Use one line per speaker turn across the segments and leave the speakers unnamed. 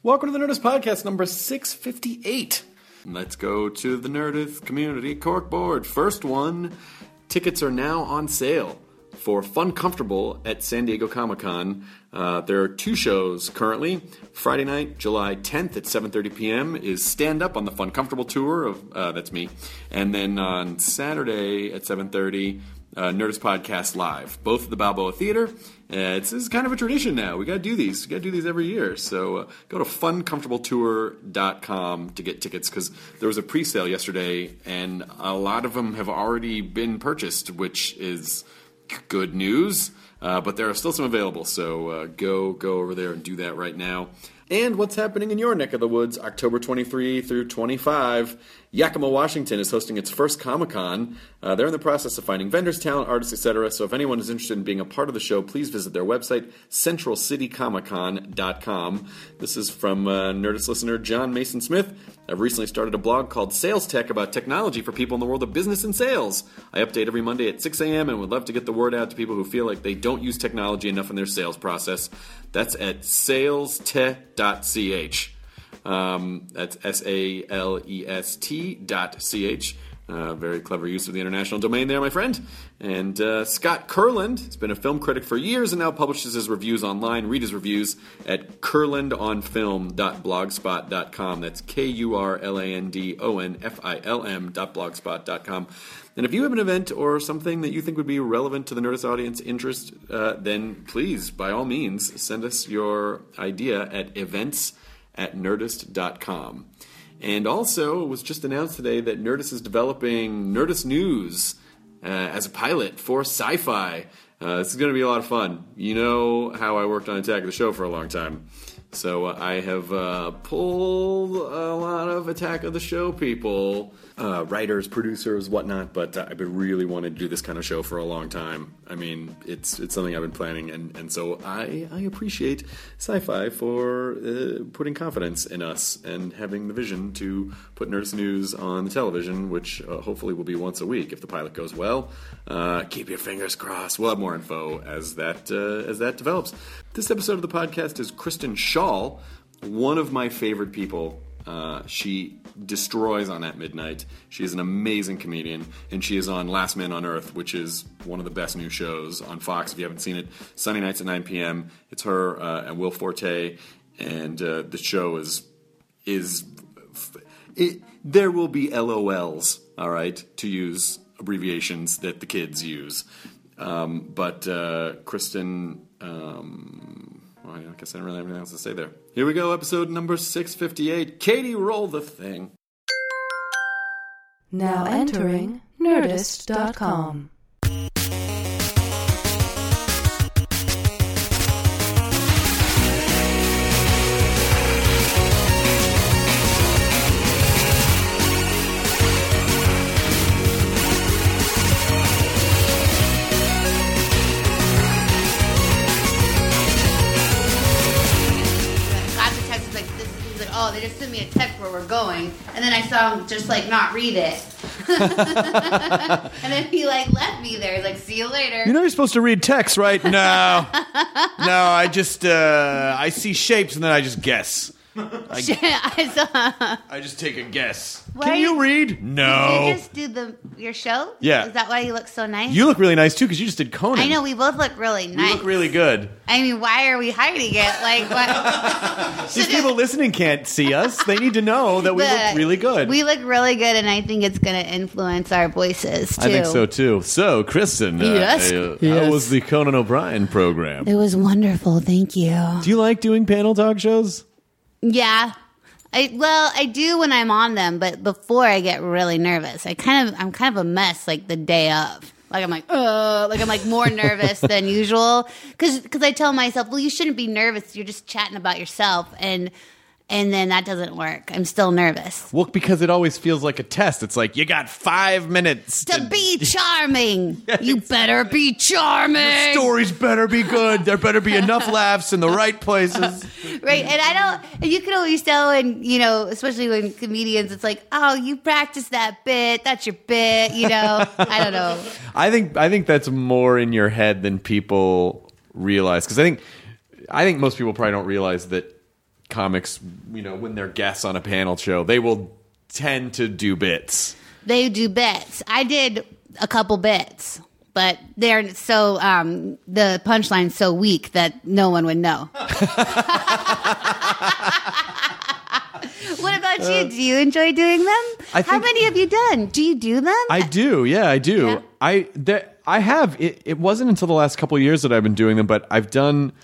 Welcome to the Nerdist Podcast number 658. Let's go to the Nerdist Community Corkboard. First one, tickets are now on sale for Fun Comfortable at San Diego Comic-Con. There are two shows currently. Friday night, July 10th at 7:30 p.m. is Stand Up on the Fun Comfortable tour. That's me. And then on Saturday at 7:30, Nerdist Podcast Live, both at the Balboa Theater. This is kind of a tradition now. We got to do these. We got to do these every year. So go to funcomfortabletour.com to get tickets, because there was a pre-sale yesterday, and a lot of them have already been purchased, which is good news. But there are still some available. So go over there and do that right now. And what's happening in your neck of the woods, October 23 through 25, Yakima, Washington is hosting its first Comic-Con. They're in the process of finding vendors, talent, artists, etc. So if anyone is interested in being a part of the show, please visit their website, centralcitycomiccon.com. This is from Nerdist listener John Mason Smith. I've recently started a blog called Sales Tech about technology for people in the world of business and sales. I update every Monday at 6 a.m. and would love to get the word out to people who feel like they don't use technology enough in their sales process. That's at salestech.ch. That's salest.ch. Very clever use of the international domain there, my friend. And Scott Kurland has been a film critic for years and now publishes his reviews online. Read his reviews at kurlandonfilm.blogspot.com. That's kurlandonfilm.blogspot.com. And if you have an event or something that you think would be relevant to the Nerdist audience interest, then please, by all means, send us your idea at events@nerdist.com. And also, it was just announced today that Nerdist is developing Nerdist News as a pilot for Sci-Fi. This is going to be a lot of fun. You know how I worked on Attack of the Show for a long time. So I have pulled a lot of Attack of the Show people, writers, producers, whatnot, but I've been really wanting to do this kind of show for a long time. I mean, it's something I've been planning, and so I appreciate Sci-Fi for putting confidence in us and having the vision to put Nerdist News on the television, which hopefully will be once a week if the pilot goes well. Keep your fingers crossed. We'll have more info as that develops. This episode of the podcast is Kristen Schaal, one of my favorite people. She destroys on At Midnight. She is an amazing comedian, and she is on Last Man on Earth, which is one of the best new shows on Fox. If you haven't seen it, Sunday nights at 9 p.m. It's her and Will Forte, and the show is there will be LOLs, all right, to use abbreviations that the kids use. But Kristen... I guess I don't really have anything else to say there. Here we go, episode number 658. Katie, roll the thing.
Now entering Nerdist.com.
Oh, they just sent me a text where we're going, and then I saw him just not read it, and then he left me there. He's like, "See you later."
You know you're supposed to read text, right? No, I just I see shapes and then I just guess. I just take a guess. Can you read? No.
Did you just do your show?
Yeah.
Is that why you look so nice?
You look really nice too, because you just did Conan.
I know, we both look really nice.
You look really good.
I mean, why are we hiding it? What?
These people listening can't see us. They need to know that we look really good.
We look really good, and I think it's going to influence our voices too.
I think so too. So, Kristen,
yes.
How was the Conan O'Brien program?
It was wonderful. Thank you.
Do you like doing panel talk shows?
Yeah. I do when I'm on them, but before I get really nervous. I'm kind of a mess the day of. I'm more nervous than usual because I tell myself, well, you shouldn't be nervous. You're just chatting about yourself, and then that doesn't work. I'm still nervous.
Well, because it always feels like a test. It's like, you got 5 minutes
to be charming. You better be charming.
Your stories better be good. There better be enough laughs in the right places.
Right, and you can always tell, and especially when comedians, it's like, oh, you practice that bit. That's your bit. I don't know.
I think that's more in your head than people realize, because I think most people probably don't realize that
comics, when they're guests on a panel show, they will tend to do bits.
They do bits. I did a couple bits, but they're so the punchline's so weak that no one would know. What about you? Do you enjoy doing them? How many have you done? Do you do them?
I do. Yeah, I do. Yeah. I have. It wasn't until the last couple of years that I've been doing them, but I've done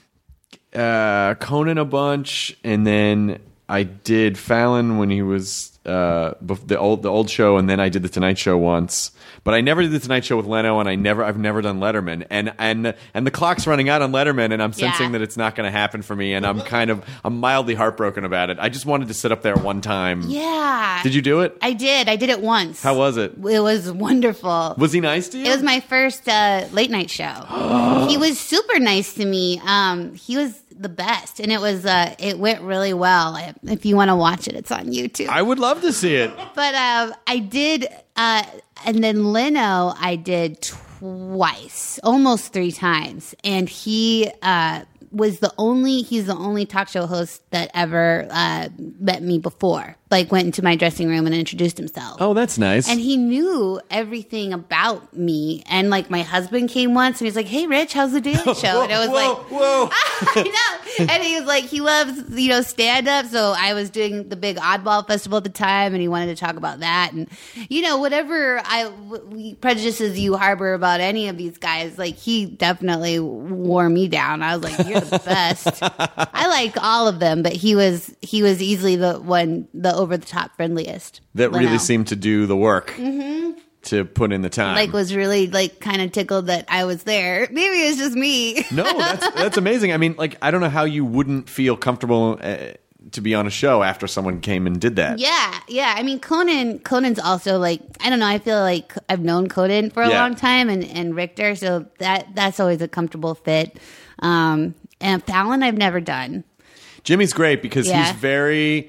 Conan a bunch, and then I did Fallon when he was the old show, and then I did the Tonight Show once. But I never did the Tonight Show with Leno, and I've never done Letterman, and the clock's running out on Letterman, and I'm sensing that it's not going to happen for me, and I'm mildly heartbroken about it. I just wanted to sit up there one time.
Yeah.
Did you do it?
I did it once.
How was it?
It was wonderful.
Was he nice to you?
It was my first late night show. He was super nice to me. He was the best, and it went really well. If you want to watch it, it's on YouTube.
I would love to see it.
But I did, and then Leno I did twice, almost 3 times, and he he's the only talk show host that ever met me before. Like, went into my dressing room and introduced himself.
Oh, that's nice.
And he knew everything about me. And like, my husband came once and he's like, "Hey, Rich, how's the Daily Show?" And I was
whoa.
I know. And he was like, he loves stand up. So I was doing the big Oddball Festival at the time, and he wanted to talk about that. And whatever prejudices you harbor about any of these guys, like, he definitely wore me down. I was like, "You're the best." I like all of them, but he was easily the over the top friendliest.
That really seemed to do the work. Mm-hmm. To put in the time.
Like, was really like kind of tickled that I was there. Maybe it was just me.
No, that's amazing. I mean, like, I don't know how you wouldn't feel comfortable to be on a show after someone came and did that.
Yeah. I mean, Conan's also like, I don't know. I feel like I've known Conan for a long time, and Richter, so that's always a comfortable fit. And Fallon, I've never done.
Jimmy's great because he's very.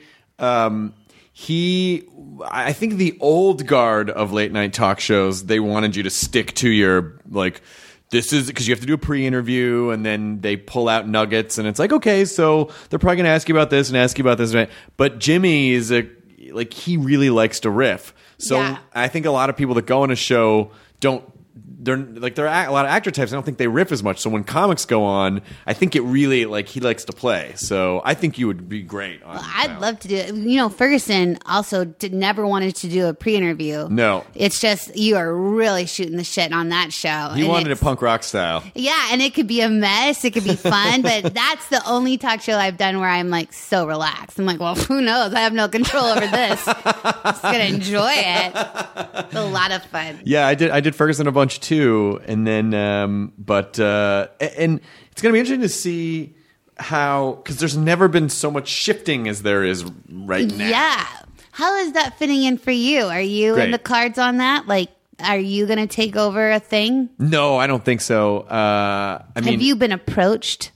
I think the old guard of late night talk shows, they wanted you to stick to your, like, this is because you have to do a pre-interview, and then they pull out nuggets, and it's like, okay, so they're probably going to ask you about this and ask you about this, right? But Jimmy is he really likes to riff. So I think a lot of people that go on a show there are a lot of actor types. I don't think they riff as much. So when comics go on, I think it really, he likes to play. So I think you would be great on
I'd love to do it. Ferguson also never wanted to do a pre-interview.
No.
It's just, you are really shooting the shit on that show.
He wanted it punk rock style.
Yeah, and it could be a mess. It could be fun. But that's the only talk show I've done where I'm, like, so relaxed. I'm like, well, who knows? I have no control over this. I'm just going to enjoy it. It's a lot of fun.
Yeah, I did Ferguson a bunch, too. And then, and it's going to be interesting to see how, because there's never been so much shifting as there is right now.
Yeah. How is that fitting in for you? Are you in the cards on that? Like, are you going to take over a thing?
No, I don't think so.
Have you been approached?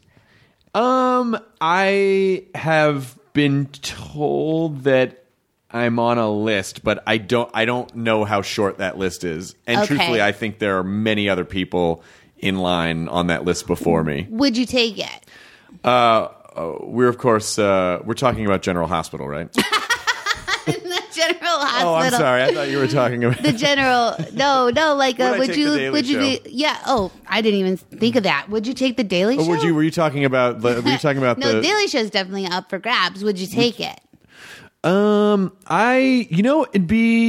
I have been told that I'm on a list, but I don't know how short that list is. And truthfully, I think there are many other people in line on that list before me.
Would you take it?
We're talking about General Hospital, right?
The General Hospital.
Oh, I'm sorry. I thought you were talking about
the General. No, like, would you
Show?
Yeah. Oh, I didn't even think of that. Would you take the Daily Show?
Were you talking about? No,
Daily Show is definitely up for grabs. Would you take it?
It'd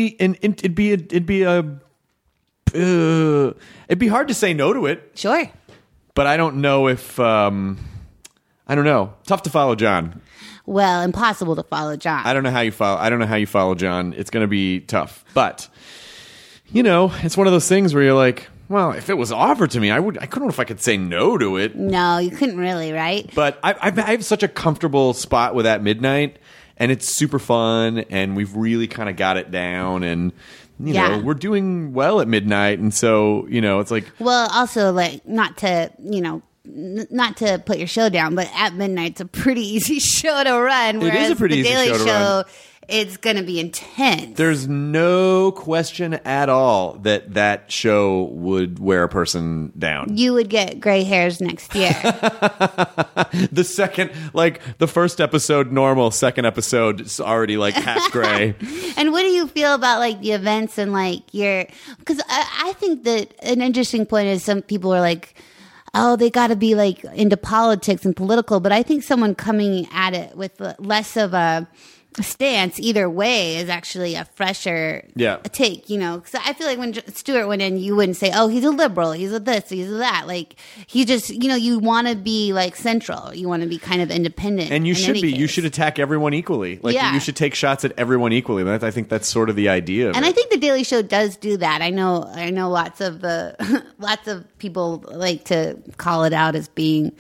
be hard to say no to it.
Sure.
But I don't know if, I don't know. Tough to follow John.
Well, impossible to follow John.
I don't know how you follow John. It's going to be tough. But, it's one of those things where you're like, well, if it was offered to me, I couldn't know if I could say no to it.
No, you couldn't really, right?
But I have such a comfortable spot with At Midnight. And it's super fun, and we've really kind of got it down, and we're doing well at midnight, and so it's like.
Well, also, like, not to put your show down, but At Midnight's a pretty easy show to run.
It is a pretty easy show to run.
it's going to be intense.
There's no question at all that show would wear a person down.
You would get gray hairs next year.
The second, the first episode normal, second episode is already half gray.
And what do you feel about the events and because I think that an interesting point is some people are oh, they got to be into politics and political, but I think someone coming at it with less of a stance either way is actually a fresher take, because I feel like when Stewart went in, you wouldn't say, oh, he's a liberal, he's a this, he's a that. He just, you want to be central, you want to be kind of independent.
And you should be. You should attack evereverone equally. You should take shots at everyone equally. I think that's sort of the idea of
and
it.
I think the Daily Show does do that. I know lots of lots of people like to call it out as being,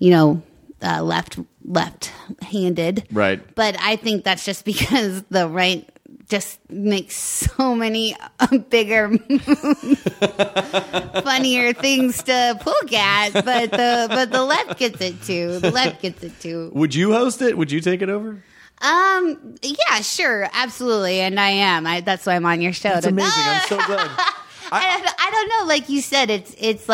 left-handed.
Right.
But I think that's just because the right just makes so many bigger, funnier things to poke at. But the left gets it too. The left gets it too.
Would you host it? Would you take it over?
Yeah, sure. Absolutely. And I am. That's why I'm on your show.
That's amazing. I'm so glad.
I don't know. Like you said, it's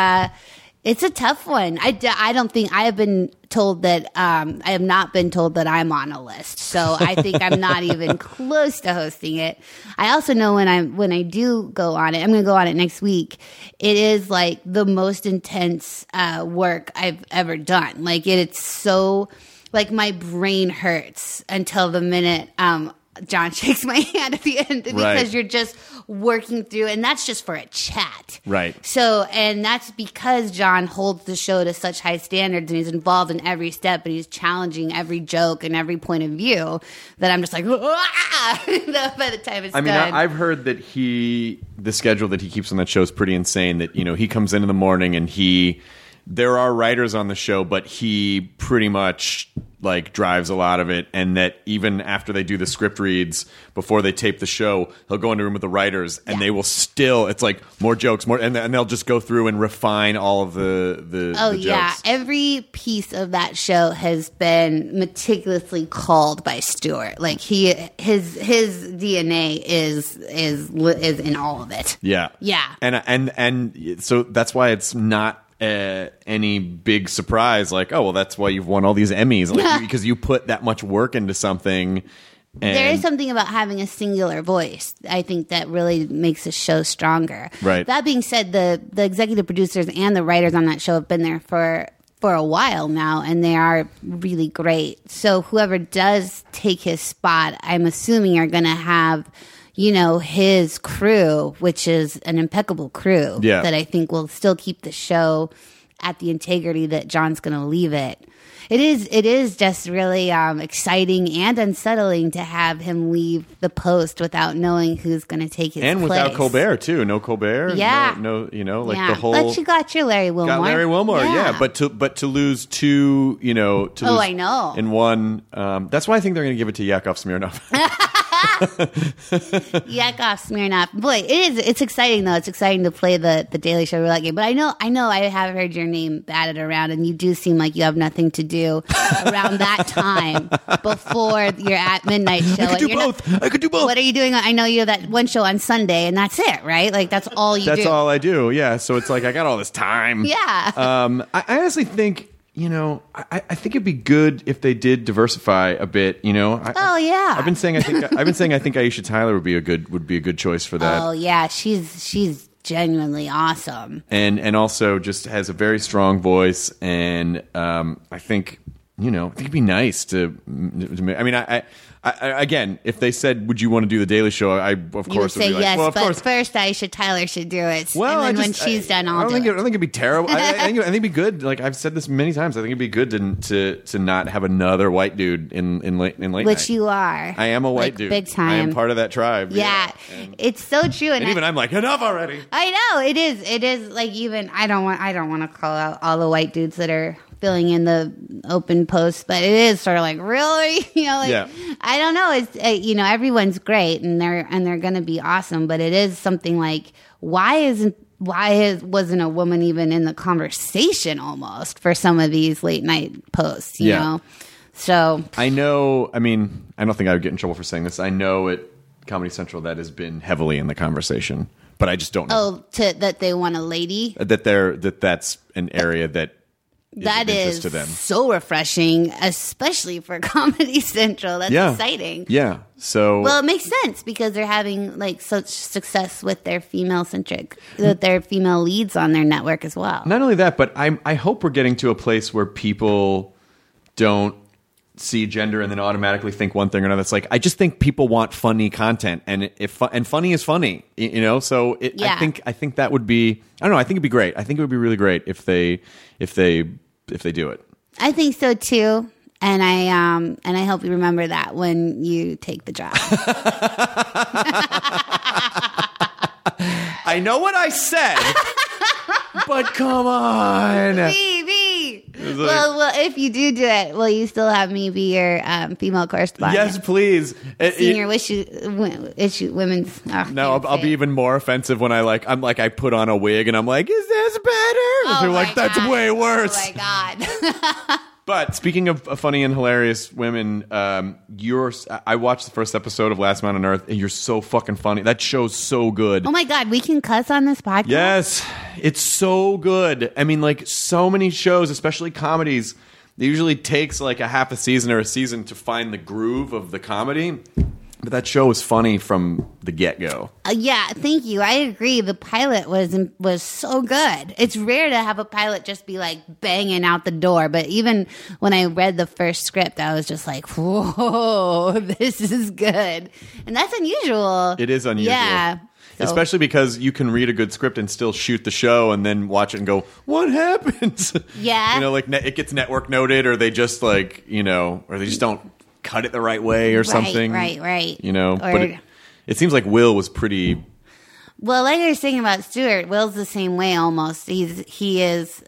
a tough one. I don't think I have been told that I have not been told that I'm on a list. So I think I'm not even close to hosting it. I also know when I do go on it, I'm going to go on it next week. It is the most intense work I've ever done. It's so my brain hurts until the minute John shakes my hand at the end because you're just working through, and that's just for a chat.
Right.
So, and that's because John holds the show to such high standards and he's involved in every step and he's challenging every joke and every point of view that I'm just by the time it's done.
I've heard that the schedule that he keeps on that show is pretty insane, that, he comes in the morning and there are writers on the show, but he pretty much drives a lot of it, and that even after they do the script reads before they tape the show, he'll go into a room with the writers and they will still, it's more jokes, more, and they'll just go through and refine all of the jokes.
Every piece of that show has been meticulously called by Stewart. His DNA is in all of it.
Yeah.
And
so that's why it's not any big surprise, that's why you've won all these Emmys, because you put that much work into something. And
there is something about having a singular voice, I think, that really makes a show stronger.
Right.
That being said, the executive producers and the writers on that show have been there for a while now, and they are really great. So whoever does take his spot, I'm assuming are going to have his crew, which is an impeccable crew that I think will still keep the show at the integrity that John's going to leave it. It is just really exciting and unsettling to have him leave the post without knowing who's going to take his place.
And without Colbert, too. No Colbert.
Yeah.
No, the whole...
But you got your Larry Wilmore.
Got Larry Wilmore, yeah. But to lose two,
I know.
In one... that's why I think they're going to give it to Yakov Smirnoff.
Yakov Smirnoff. Boy, it's exciting though. It's exciting to play the Daily Show roulette game. But I know I have heard your name batted around, and you do seem like you have nothing to do around that time before your at midnight show.
I could do both.
What are you doing? I know you have that one show on Sunday, and that's it, right? That's all you do.
That's all I do. Yeah. So it's I got all this time.
Yeah.
I honestly think. I think it'd be good if they did diversify a bit. I've been saying I think Aisha Tyler would be a good choice for that.
Oh yeah, she's genuinely awesome,
and also just has a very strong voice, and I think it'd be nice to. Again, if they said, "Would you want to do the Daily Show?" I of course
would say
be
yes,
well, of
but
course.
First, Aisha Tyler should do it.
Well,
and then when she's done, I'll do it.
I don't think it'd be terrible. I think it'd be good. I've said this many times. I think it'd be good to not have another white dude in late night.
Which you are.
I am a white dude,
big time.
I am part of that tribe.
Yeah, it's so true.
And even I'm enough already.
I know it is. It is even I don't want to call out all the white dudes that are filling in the open posts, but it is sort of really, I don't know. It's everyone's great and they're going to be awesome, but it is something why wasn't a woman even in the conversation almost for some of these late night posts, you know? So
I know. I mean, I don't think I would get in trouble for saying this. I know at Comedy Central that has been heavily in the conversation, but I just don't know
that they want a lady.
That's an area that
That
of interest
is
to them.
so refreshing, especially for Comedy Central. That's exciting.
Yeah. So
Well, it makes sense because they're having like such success with their female leads on their network as well.
not only that, but I hope we're getting to a place where people don't see gender and then automatically think one thing or another. It's like, I just think people want funny content, and funny is funny, you know. So I think that would be, I don't know. I think it'd be great. I think it would be really great if they do it.
I think so too, and I hope you remember that when you take the job.
I know what I said, but come on.
Well, if you do it, will you still have me be your female correspondent?
Yes, please.
Senior women's.
No, I'll be even more offensive when I put on a wig and I'm like, is this better? And they're like, that's way worse.
Oh my God.
But speaking of funny and hilarious women, I watched the first episode of Last Man on Earth, and you're so fucking funny. That show's so good.
Oh my God, we can cuss on this podcast?
Yes, it's so good. I mean, like, so many shows, especially comedies, it usually takes like a half a season or a season to find the groove of the comedy. But that show was funny from the get-go.
Yeah, thank you. I agree. The pilot was so good. It's rare to have a pilot just be like banging out the door. But even when I read the first script, I was just like, whoa, this is good. And that's unusual.
It is unusual.
Yeah. So.
Especially because you can read a good script and still shoot the show and then watch it and go, what happens?
Yeah.
You know, like it gets network noted, or they just like, you know, or they just don't cut it the right way or something.
Right.
You know, but it seems like Will was pretty.
Well, like I was saying about Stewart, Will's the same way almost. He is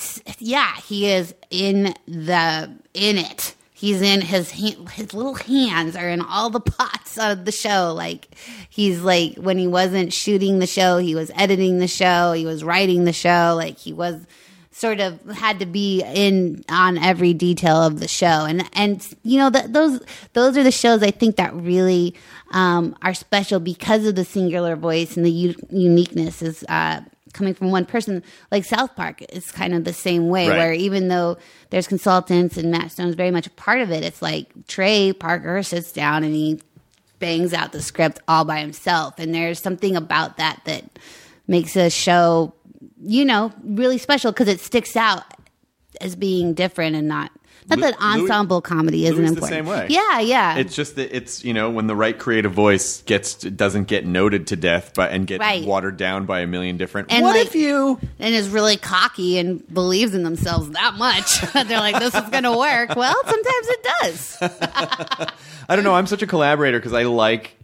in it. He's in his little hands are in all the pots of the show. Like he's like, when he wasn't shooting the show, he was editing the show, he was writing the show. Like he was sort of had to be in on every detail of the show. And you know, those are the shows I think that really are special because of the singular voice and the uniqueness is coming from one person. Like South Park is kind of the same way,
right,
where even though there's consultants and Matt Stone's very much a part of it, it's like Trey Parker sits down and he bangs out the script all by himself. And there's something about that makes a show, you know, really special because it sticks out as being different and not that ensemble comedy isn't important.
The same way.
Yeah.
It's just that it's, you know, when the right creative voice doesn't get noted to death and get watered down by a million different.
And
what
like,
if you
and is really cocky and believes in themselves that much that they're like, this is going to work. Well, sometimes it does.
I don't know. I'm such a collaborator because I like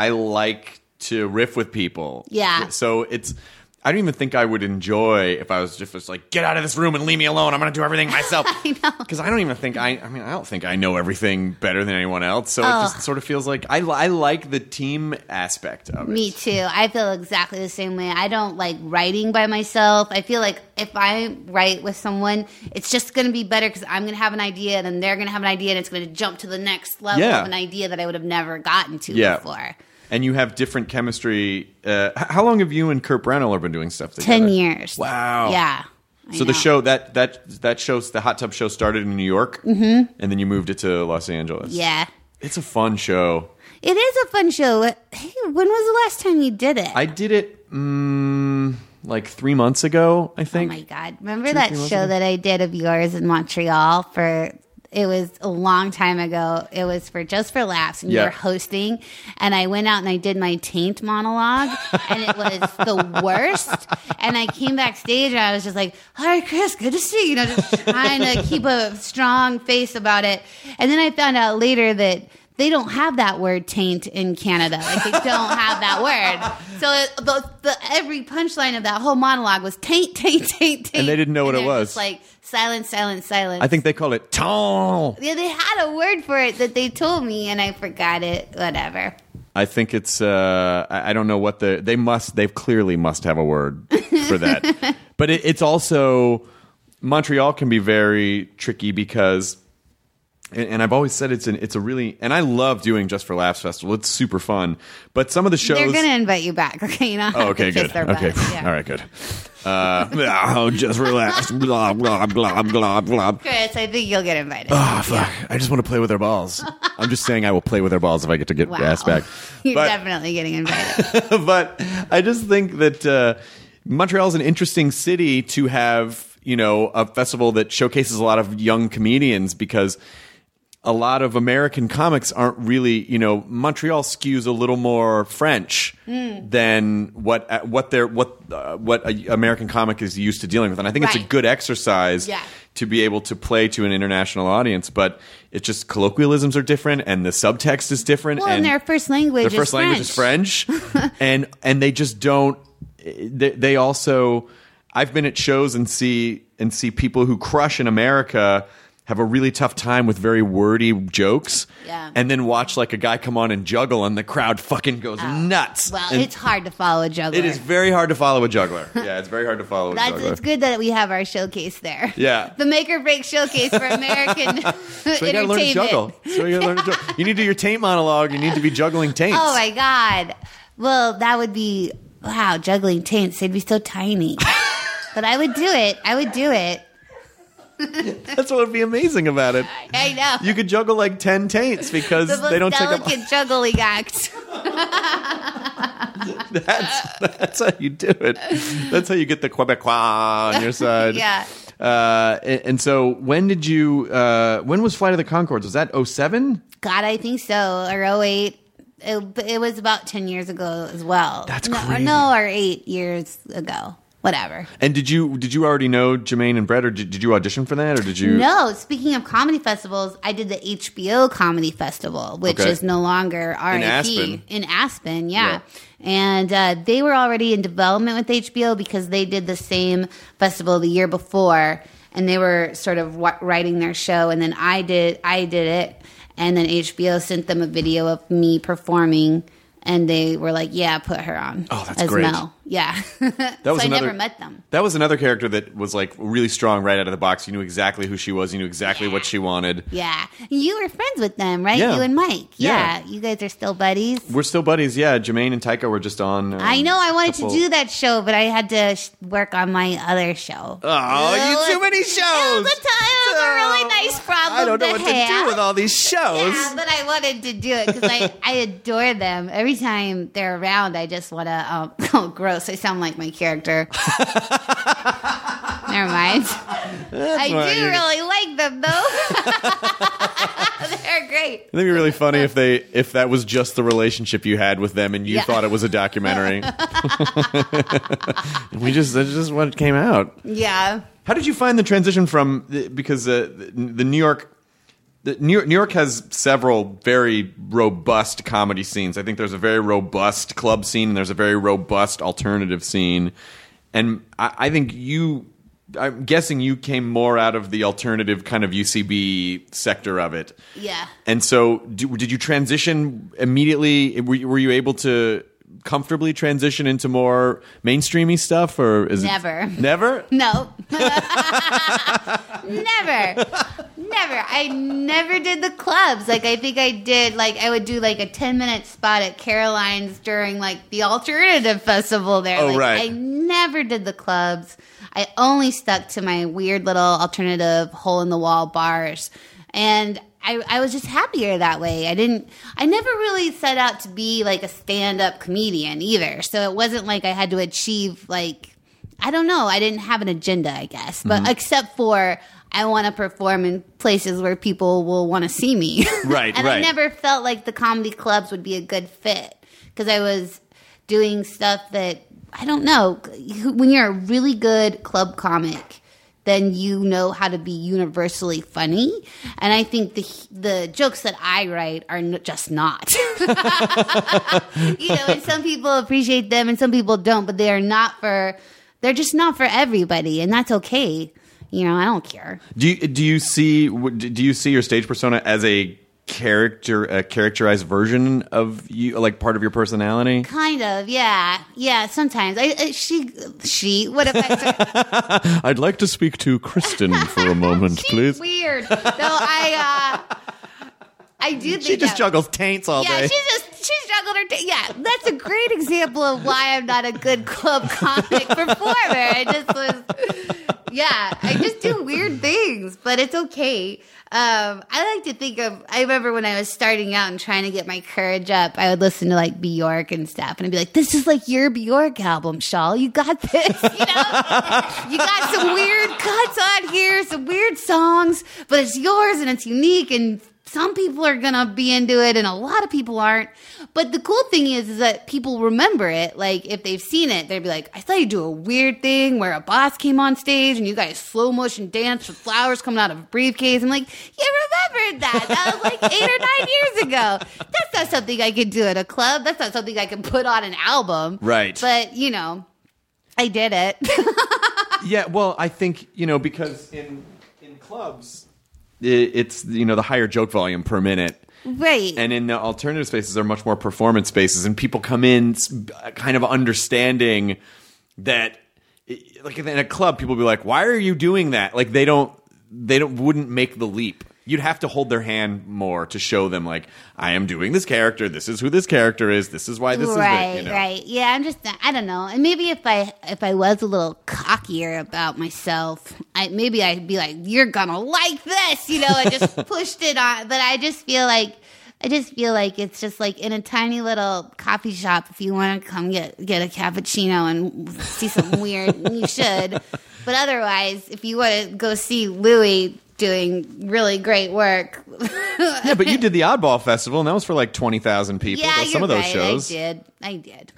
to riff with people.
Yeah.
So I don't even think I would enjoy if I was just like, get out of this room and leave me alone. I'm going to do everything myself.
I know.
Because I don't even think I don't think I know everything better than anyone else. So it just sort of feels like I like the team aspect of it.
Me too. I feel exactly the same way. I don't like writing by myself. I feel like if I write with someone, it's just going to be better because I'm going to have an idea and then they're going to have an idea and it's going to jump to the next level of an idea that I would have never gotten to before.
And you have different chemistry. How long have you and Kurt Braunohler been doing stuff together?
10 years.
Wow.
Yeah.
So the show that show, the Hot Tub Show, started in New York, and then you moved it to Los Angeles.
Yeah.
It's a fun show.
It is a fun show. Hey, when was the last time you did it?
I did it like 3 months ago, I think.
Oh my God. Remember that show that I did of yours in Montreal it was a long time ago. It was Just for Laughs, and you were hosting. And I went out and I did my taint monologue, and it was the worst. And I came backstage and I was just like, "Hi, Chris, good to see you." You know, just trying to keep a strong face about it. And then I found out later that they don't have that word taint in Canada. Like they don't have that word. So every punchline of that whole monologue was taint, taint, taint, taint.
And they didn't know what it was.
Just like silence, silence, silence.
I think they call it ton.
Yeah, they had a word for it that they told me, and I forgot it. Whatever.
I think it's. I don't know what they clearly must have a word for that. But it's also, Montreal can be very tricky because and I've always said it's a really, and I love doing Just for Laughs Festival. It's super fun. But some of the shows,
They're going to invite you back. Okay, you know.
oh, okay, good. Okay, all right, good. Just for Laughs. Blah blah blah blah blah.
Chris, I think you'll get invited.
Oh fuck! I just want to play with their balls. I'm just saying I will play with their balls if I get to get asked back.
You're
But-
definitely getting invited.
But I just think that Montreal is an interesting city to have, a festival that showcases a lot of young comedians, because a lot of American comics aren't really, Montreal skews a little more French than what a American comic is used to dealing with, and I think it's a
Right.
good exercise
Yeah.
to be able to play to an international audience. But it's just colloquialisms are different, and the subtext is different.
Well, and their first language
their first language is French, and they just don't. They also, I've been at shows and see people who crush in America have a really tough time with very wordy jokes,
Yeah.
and then watch like a guy come on and juggle, and the crowd fucking goes nuts.
Well,
And
it's hard to follow a juggler.
it is very hard to follow a juggler. Yeah, it's very hard to follow a juggler.
It's good that we have our showcase there.
Yeah.
The make or break showcase for American
So you gotta learn to juggle. You need to do your taint monologue. You need to be juggling taints.
Oh my God. Well, that would be, wow, juggling taints. They'd be so tiny. But I would do it.
That's what would be amazing about it.
I know.
You could juggle like 10 taints because
The most
they don't take up.
delicate juggling act.
That's how you do it. That's how you get the Quebecois on your side.
Yeah.
And so when was Flight of the Conchords? Was that 07?
God, I think so. Or 08. It was about 10 years ago as well.
That's
no,
crazy.
or 8 years ago. Whatever.
And did you already know Jermaine and Brett, or did you audition for that, or did you?
No, speaking of comedy festivals, I did the HBO Comedy Festival, which
Okay.
is no longer RIP.
Aspen.
In Aspen, yeah. And they were already in development with HBO because they did the same festival the year before, and they were sort of writing their show. And then I did it, and then HBO sent them a video of me performing. And they were like, "Yeah, put her on."
Oh, that's
as
great.
Mel. Yeah.
That was
so I
another-
never met them.
That was another character that was like really strong right out of the box. You knew exactly who she was. You knew exactly what she wanted.
Yeah. You were friends with them, right?
Yeah.
You and Mike.
Yeah.
You guys are still buddies.
We're still buddies. Yeah, Jermaine and Taika were just on.
I know I wanted
couple-
to do that show, but I had to work on my other show.
Oh, you too many shows.
It was a really nice problem
I don't know what
have.
to do with all these shows.
Yeah, but I wanted to do it because I adore them. Every time they're around, I just want to. Oh, gross! I sound like my character. Never mind. I
why
do
you're-
really like them though. They're great.
It'd be really funny if that was just the relationship you had with them and you
Yeah.
thought it was a documentary. That's just what came out.
Yeah.
How did you find the transition from because the New York New York has several very robust comedy scenes. I think there's a very robust club scene and there's a very robust alternative scene. And I think I'm guessing you came more out of the alternative kind of UCB sector of it.
Yeah.
And so did you transition immediately? Were you able to comfortably transition into more mainstreamy stuff, or is
Never.
it never?
No. Never. I never did the clubs. Like, I think I did, like, I would do, like, a 10-minute spot at Caroline's during, like, the alternative festival there.
Oh,
like,
right.
I never did the clubs. I only stuck to my weird little alternative hole-in-the-wall bars. And I was just happier that way. I never really set out to be, like, a stand-up comedian either. So it wasn't like I had to achieve, like, I don't know. I didn't have an agenda, I guess. But except for I want to perform in places where people will want to see me.
Right,
and
right.
I never felt like the comedy clubs would be a good fit because I was doing stuff that, I don't know. When you're a really good club comic, then you know how to be universally funny. And I think the jokes that I write are just not. And some people appreciate them and some people don't, but they're just not for everybody, and that's okay. I don't care.
Do you see your stage persona as a characterized version of you, like part of your personality?
Kind of, yeah. Sometimes she. What if I?
I'd like to speak to Kristen for a moment,
She's
please.
weird. No, I I do think
She just
that-
juggles taints all
Yeah,
day.
she's juggled her. Yeah, that's a great example of why I'm not a good club comic performer. I just do weird things, but it's okay. I like to think of. I remember when I was starting out and trying to get my courage up, I would listen to like Bjork and stuff, and I'd be like, "This is like your Bjork album, Shaw. You got this. You got some weird cuts on here, some weird songs, but it's yours and it's unique and." Some people are going to be into it and a lot of people aren't. But the cool thing is that people remember it. Like, if they've seen it, they'd be like, I saw you do a weird thing where a boss came on stage and you guys slow motion danced with flowers coming out of a briefcase. I'm like, you remembered that. That was like 8 or 9 years ago. That's not something I could do at a club. That's not something I can put on an album.
Right.
But, I did it.
Yeah, well, I think, because in clubs... It's the higher joke volume per minute,
Right.
and in the alternative spaces they're much more performance spaces, and people come in kind of understanding that, like in a club, people be like, "Why are you doing that?" Like they wouldn't make the leap. You'd have to hold their hand more to show them, like, I am doing this character. This is who this character is. This is why this is it.
Right. Yeah, I don't know. And maybe if I was a little cockier about myself, I'd be like, you're gonna like this, and just pushed it on. But I just feel like it's just like in a tiny little coffee shop. If you want to come get a cappuccino and see something weird, you should. But otherwise, if you want to go see Louis doing really great work.
Yeah, but you did the Oddball Festival, and that was for like 20,000 people.
Yeah,
some of those shows.
I did.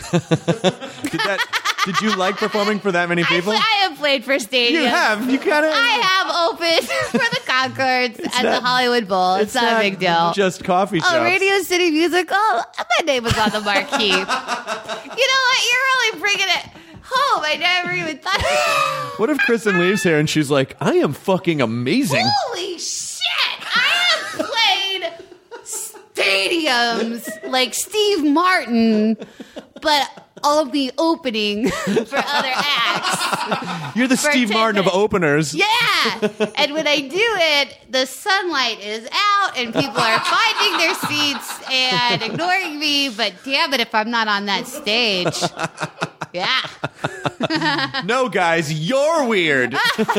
Did you like performing for that many people?
I have played for stadiums.
You have. You kind of.
I have opened for the Concords at the Hollywood Bowl. It's not a big deal.
Just coffee shops.
Oh, Radio City Music. Oh, my name was on the marquee. You know what? You're really bringing it home. I never even thought.
What if Kristen leaves here and she's like, I am fucking amazing.
Holy shit! I have played stadiums like Steve Martin, but only opening for other acts.
You're the Steve
10
Martin
minutes.
of openers.
Yeah. And when I do it, the sunlight is out and people are finding their seats and ignoring me. But damn it, if I'm not on that stage. Yeah.
No, guys, you're weird.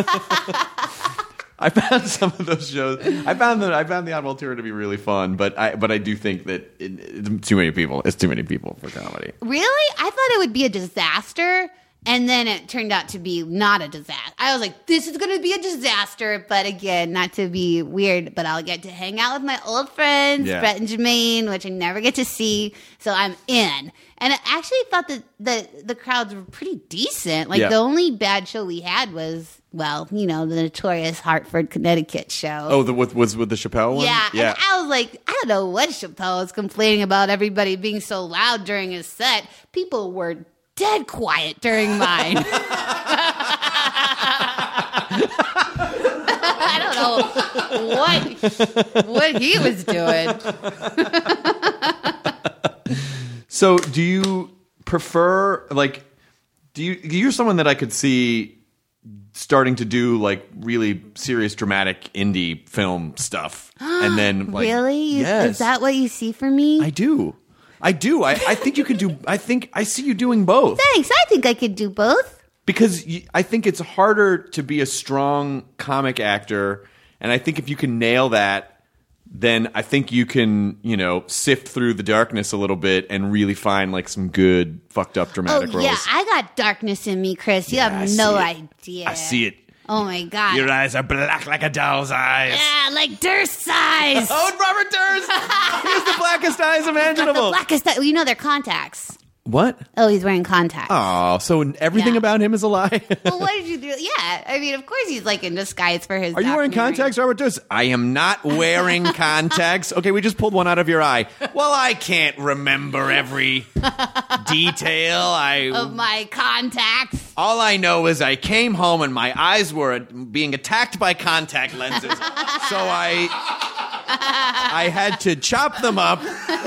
I found some of those shows. I found the Oddball Tour to be really fun, but I do think that it's too many people. It's too many people for comedy.
Really? I thought it would be a disaster, and then it turned out to be not a disaster. I was like, this is going to be a disaster, but again, not to be weird, but I'll get to hang out with my old friends,
Yeah.
Brett and Jermaine, which I never get to see, so I'm in. And I actually thought that the crowds were pretty decent. Like,
Yeah.
the only bad show we had was, well, the notorious Hartford, Connecticut show.
Oh, was with the Chappelle one?
Yeah, and I was like, I don't know what Chappelle was complaining about everybody being so loud during his set. People were dead quiet during mine. I don't know what he was doing.
So, do you prefer you're someone that I could see starting to do like really serious dramatic indie film stuff and then like
Really?
Yes.
Is that what you see for me?
I do. I think you could do I see you doing both.
Thanks. I think I could do both.
Because I think it's harder to be a strong comic actor, and I think if you can nail that, then I think you can, sift through the darkness a little bit and really find like some good fucked up dramatic roles.
Yeah, I got darkness in me, Chris. You
I
have
see
no
it.
idea.
I see it.
Oh my god.
Your eyes are black like a doll's eyes.
Yeah, like Durst's eyes.
Oh, Robert Durst! He's the blackest eyes imaginable.
Blackest. Well, they're contacts.
What?
Oh, he's wearing contacts.
Oh, so everything
Yeah.
about him is a lie?
Well, what did you do? Yeah, I mean, of course he's like in disguise for his.
Are you wearing
documentary.
contacts, Robert Durst? I am not wearing contacts. Okay, we just pulled one out of your eye. Well, I can't remember every detail.
Of my contacts.
All I know is I came home and my eyes were being attacked by contact lenses. So I had to chop them up.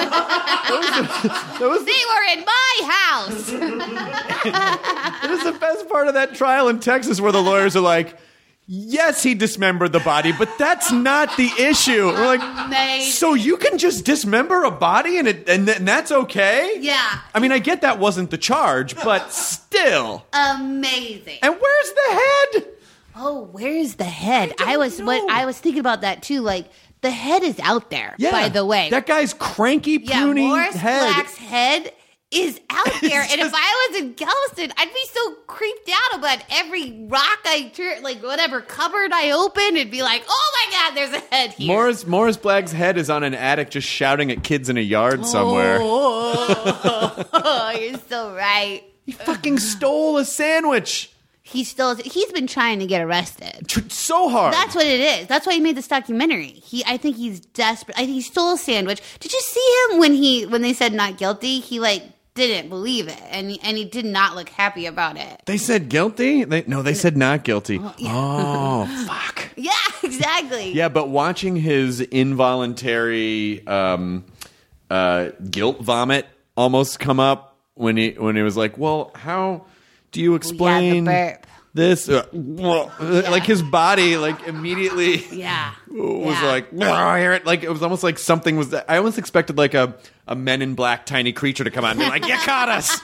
They were in my house.
It was the best part of that trial in Texas where the lawyers are like, Yes, he dismembered the body, but that's not the issue. We're like,
Amazing.
so you can just dismember a body and that's okay?
Yeah.
I mean, I get that wasn't the charge, but still.
Amazing.
And where's the head?
Oh, where's the head? I was
know.
thinking about that too. Like the head is out there.
Yeah.
By the way,
That guy's cranky, pruny
Morris
head.
Black's head is out there. And if I was in Galveston, I'd be so creeped out about every rock I turn, like whatever cupboard I open, it'd be like, oh my God, there's a head here.
Morris Black's head is on an attic just shouting at kids in a yard somewhere.
Oh, you're so right.
He fucking stole a sandwich.
He's been trying to get arrested.
So hard.
That's what it is. That's why he made this documentary. I think he's desperate. I think he stole a sandwich. Did you see him when they said not guilty? He didn't believe it, and he did not look happy about it.
They said guilty? They said not guilty.
yeah.
Oh, fuck.
Yeah, exactly.
Yeah, but watching his involuntary guilt vomit almost come up when he was like, well, how do you explain
the burp.
this? Like his body, like immediately
Yeah.
was
Yeah.
like, I hear it. Like it was almost like something was. I almost expected like a Men in Black tiny creature to come out and be like, "You caught us!"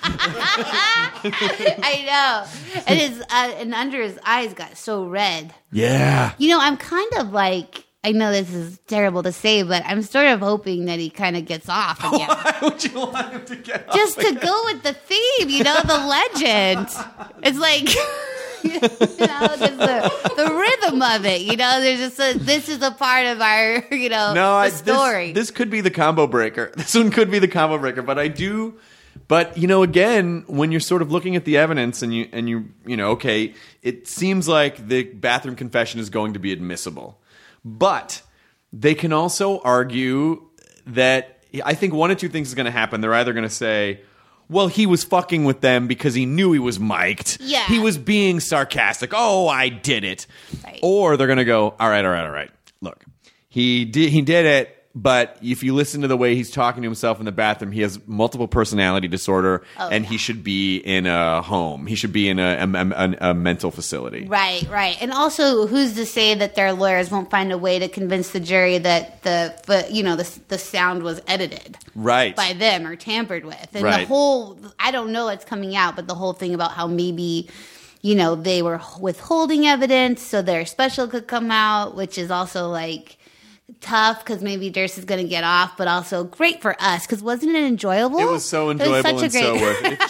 I know. And and under his eyes got so red.
Yeah.
You know, I'm kind of like, I know this is terrible to say, but I'm sort of hoping that he kind of gets off again.
Why would you want him to get
Just
off
to
again?
go with the theme, the legend. It's like, just the rhythm of it. There's just this is a part of our, the story.
This could be the combo breaker. This one could be the combo breaker, but I do. But again, when you're sort of looking at the evidence and you okay, it seems like the bathroom confession is going to be admissible, but they can also argue that I think one of two things is going to happen. They're either going to say, well, he was fucking with them because he knew he was mic'd.
Yeah.
He was being sarcastic. Oh, I did it.
Right.
Or they're going to go, all right. Look, he did it. But if you listen to the way he's talking to himself in the bathroom, he has multiple personality disorder, and he should be in a home. He should be in a mental facility.
Right. And also, who's to say that their lawyers won't find a way to convince the jury that the sound was edited
Right.
by them or tampered with? And
Right.
the whole, I don't know what's coming out, but the whole thing about how maybe, they were withholding evidence so their special could come out, which is also like tough because maybe Durst is going to get off, but also great for us because wasn't it enjoyable?
It was so enjoyable and so worth it.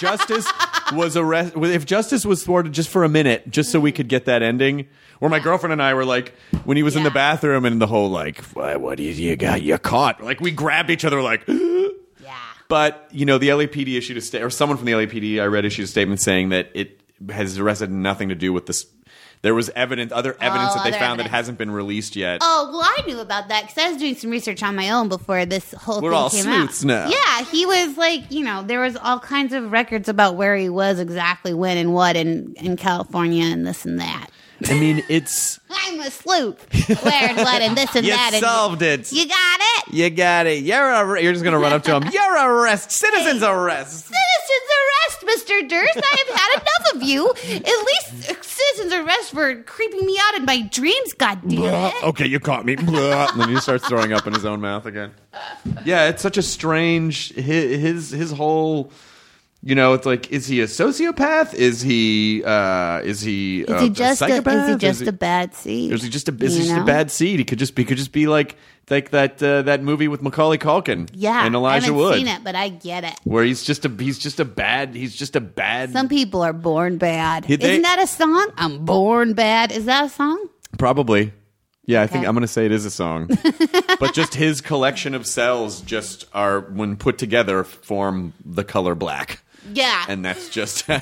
If Justice was thwarted just for a minute, just so we could get that ending, where my girlfriend and I were like, when he was in the bathroom and the whole like, what do you got? You caught? Like we grabbed each other like.
Yeah.
But the LAPD issued a statement, or someone from the LAPD I read issued a statement saying that it has arrested nothing to do with this. There was other evidence that they found that hasn't been released yet.
Oh, well, I knew about that because I was doing some research on my own before this whole
We're
thing
all
came
sleuths
out.
now.
Yeah, he was like, there was all kinds of records about where he was exactly when and what in California and this and that.
I mean, it's...
I'm a sleuth. Where and what and this and
You
that.
solved it.
You got it?
You got it. You're just going to run up to him. You're arrested. Citizen's arrest.
Citizen's arrest, Mr. Durst. I have had enough of you. At least citizen's arrest for creeping me out in my dreams, goddammit.
Okay, you caught me. And then he starts throwing up in his own mouth again. Yeah, it's such a strange... His whole... it's like, is he a sociopath? Is he a psychopath?
Is he just a bad seed?
Or is he just a bad seed? He could just be like that movie with Macaulay Culkin,
Yeah,
and Elijah
I haven't
Wood,
seen it, but I get it.
where he's just a bad.
Some people are born bad.
They-
Isn't that a song? I'm born bad. Is that a song?
Probably. Yeah, I think
Okay.
I'm going to say it is a song, but just his collection of cells are, when put together, form the color black.
Yeah.
And that's just how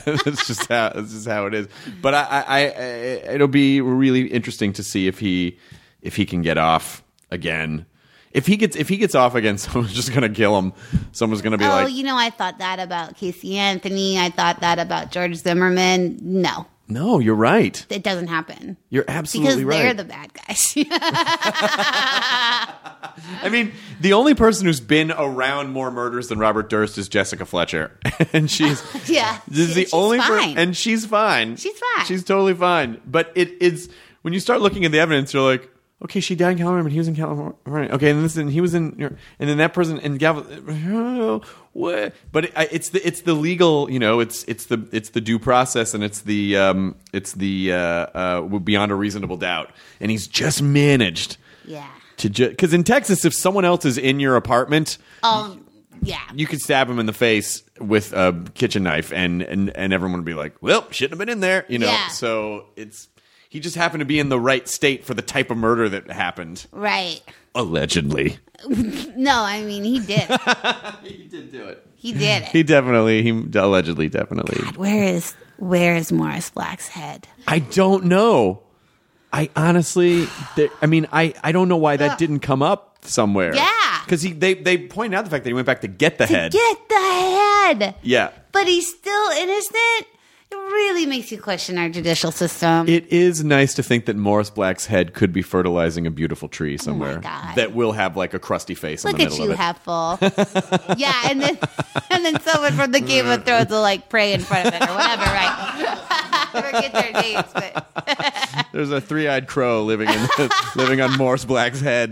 it is. But it'll be really interesting to see if he can get off again. If he gets off again, someone's just gonna kill him. Someone's gonna be like,
I thought that about Casey Anthony. I thought that about George Zimmerman. No,
no, you're right.
it doesn't happen.
You're absolutely
because
right.
they're the bad guys.
I mean, the only person who's been around more murders than Robert Durst is Jessica Fletcher, and she's
Yeah,
This is the
she's
only
fine.
and she's fine.
She's fine.
She's totally fine. But it's when you start looking at the evidence, you're like, okay, she died in California, but he was in California. Okay, and he was in, and then that person in what? But it's the legal, it's the due process, and it's the beyond a reasonable doubt, and he's just managed.
Yeah.
Because in Texas, if someone else is in your apartment,
yeah,
you could stab him in the face with a kitchen knife, and everyone would be like, well, shouldn't have been in there,
Yeah.
So he just happened to be in the right state for the type of murder that happened.
Right.
Allegedly.
No, I mean, he did.
He did do it.
He did it.
He allegedly, definitely.
God, where is Morris Black's head?
I don't know. I honestly, I don't know why that didn't come up somewhere.
Yeah.
Because they pointed out the fact that he went back to get the head.
Get the head.
Yeah.
But he's still innocent. It really makes you question our judicial system.
It is nice to think that Morris Black's head could be fertilizing a beautiful tree somewhere
God.
that will have like a crusty face
Look
in the
at
middle
you,
of it.
Half-full. Yeah, and then someone from the Game of Thrones will like pray in front of it or whatever, right? I forget their names, but
There's a three-eyed crow living on Morris Black's head.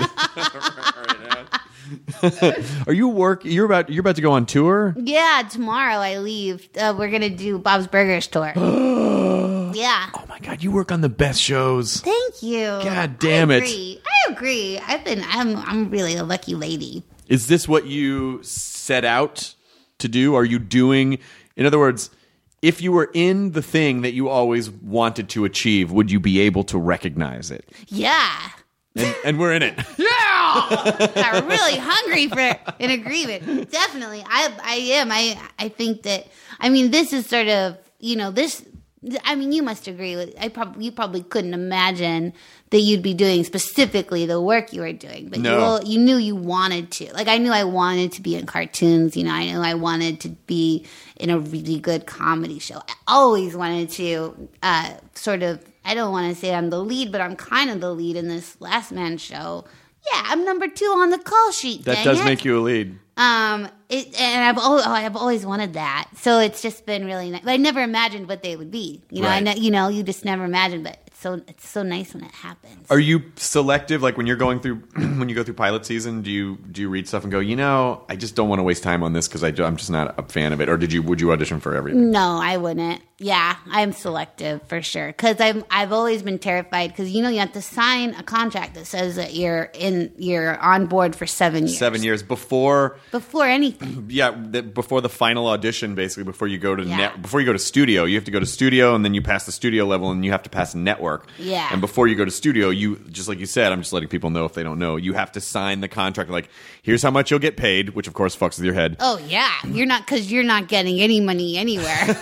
You're about to go on tour?
yeah, tomorrow I leave. We're gonna do Bob's Burgers tour. Yeah.
Oh my God, you work on the best shows.
Thank you.
God damn it.
I agree. I'm really a lucky lady.
Is this what you set out to do? Are you doing, in other words, if you were in the thing that you always wanted to achieve, would you be able to recognize it?
Yeah.
And we're in it.
I'm really hungry for an agreement. Definitely. I am. I think that, this is sort of, this, you must agree with, you probably couldn't imagine that you'd be doing specifically the work you were doing, but
No.
you knew you wanted to. Like, I knew I wanted to be in cartoons, I knew I wanted to be in a really good comedy show. I always wanted to sort of, I don't want to say I'm the lead, but I'm kind of the lead in this Last Man show. Yeah, I'm number 2 on the call sheet.
That does make you a lead.
And I've always wanted that. So it's just been really nice. I never imagined what they would be.
Right.
You just never imagined, but it's so nice when it happens.
Are you selective? Like when you're going through, when you go through pilot season, do you read stuff and go, I just don't want to waste time on this because I'm just not a fan of it? Or would you audition for everything?
No, I wouldn't. Yeah, I'm selective for sure. Because I've always been terrified because you have to sign a contract that says that you're on board for 7 years.
7 years before
anything.
Yeah, before the final audition, basically before you go to
Yeah.
before you go to studio, you have to go to studio and then you pass the studio level and you have to pass network.
Yeah.
And before you go to studio, you just like you said, I'm just letting people know if they don't know, you have to sign the contract. Like, here's how much you'll get paid, which of course fucks with your head.
Oh yeah, you're not getting any money anywhere.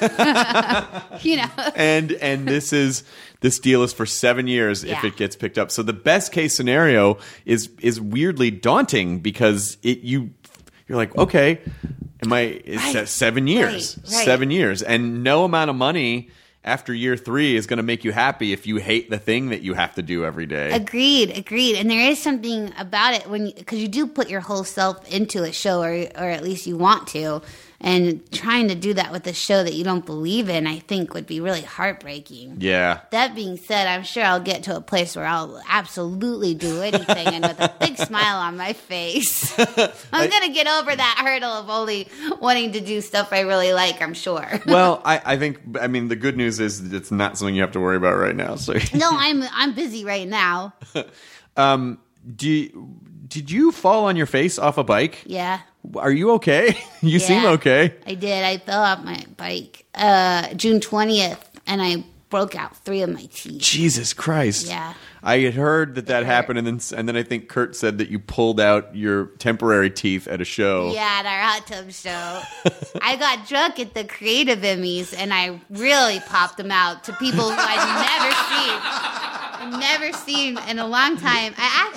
And this deal is for 7 years if
Yeah.
it gets picked up. So the best case scenario is weirdly daunting because you're like, okay, it's
Right.
7 years,
Right.
7 years, and no amount of money after year 3 is going to make you happy if you hate the thing that you have to do every day.
Agreed. And there is something about it because you do put your whole self into a show, or at least you want to. And trying to do that with a show that you don't believe in, I think, would be really heartbreaking.
Yeah.
That being said, I'm sure I'll get to a place where I'll absolutely do anything and with a big smile on my face. I'm going to get over that hurdle of only wanting to do stuff I really like, I'm sure.
Well, I think, the good news is it's not something you have to worry about right now. So
No, I'm busy right now.
Did you fall on your face off a bike?
Yeah.
Are you okay? You seem okay.
I did. I fell off my bike June 20th, and I broke out 3 of my teeth.
Jesus Christ.
Yeah.
I had heard that happened, and then I think Kurt said that you pulled out your temporary teeth at a show.
Yeah, at our hot tub show. I got drunk at the Creative Emmys, and I really popped them out to people who I'd never seen in a long time.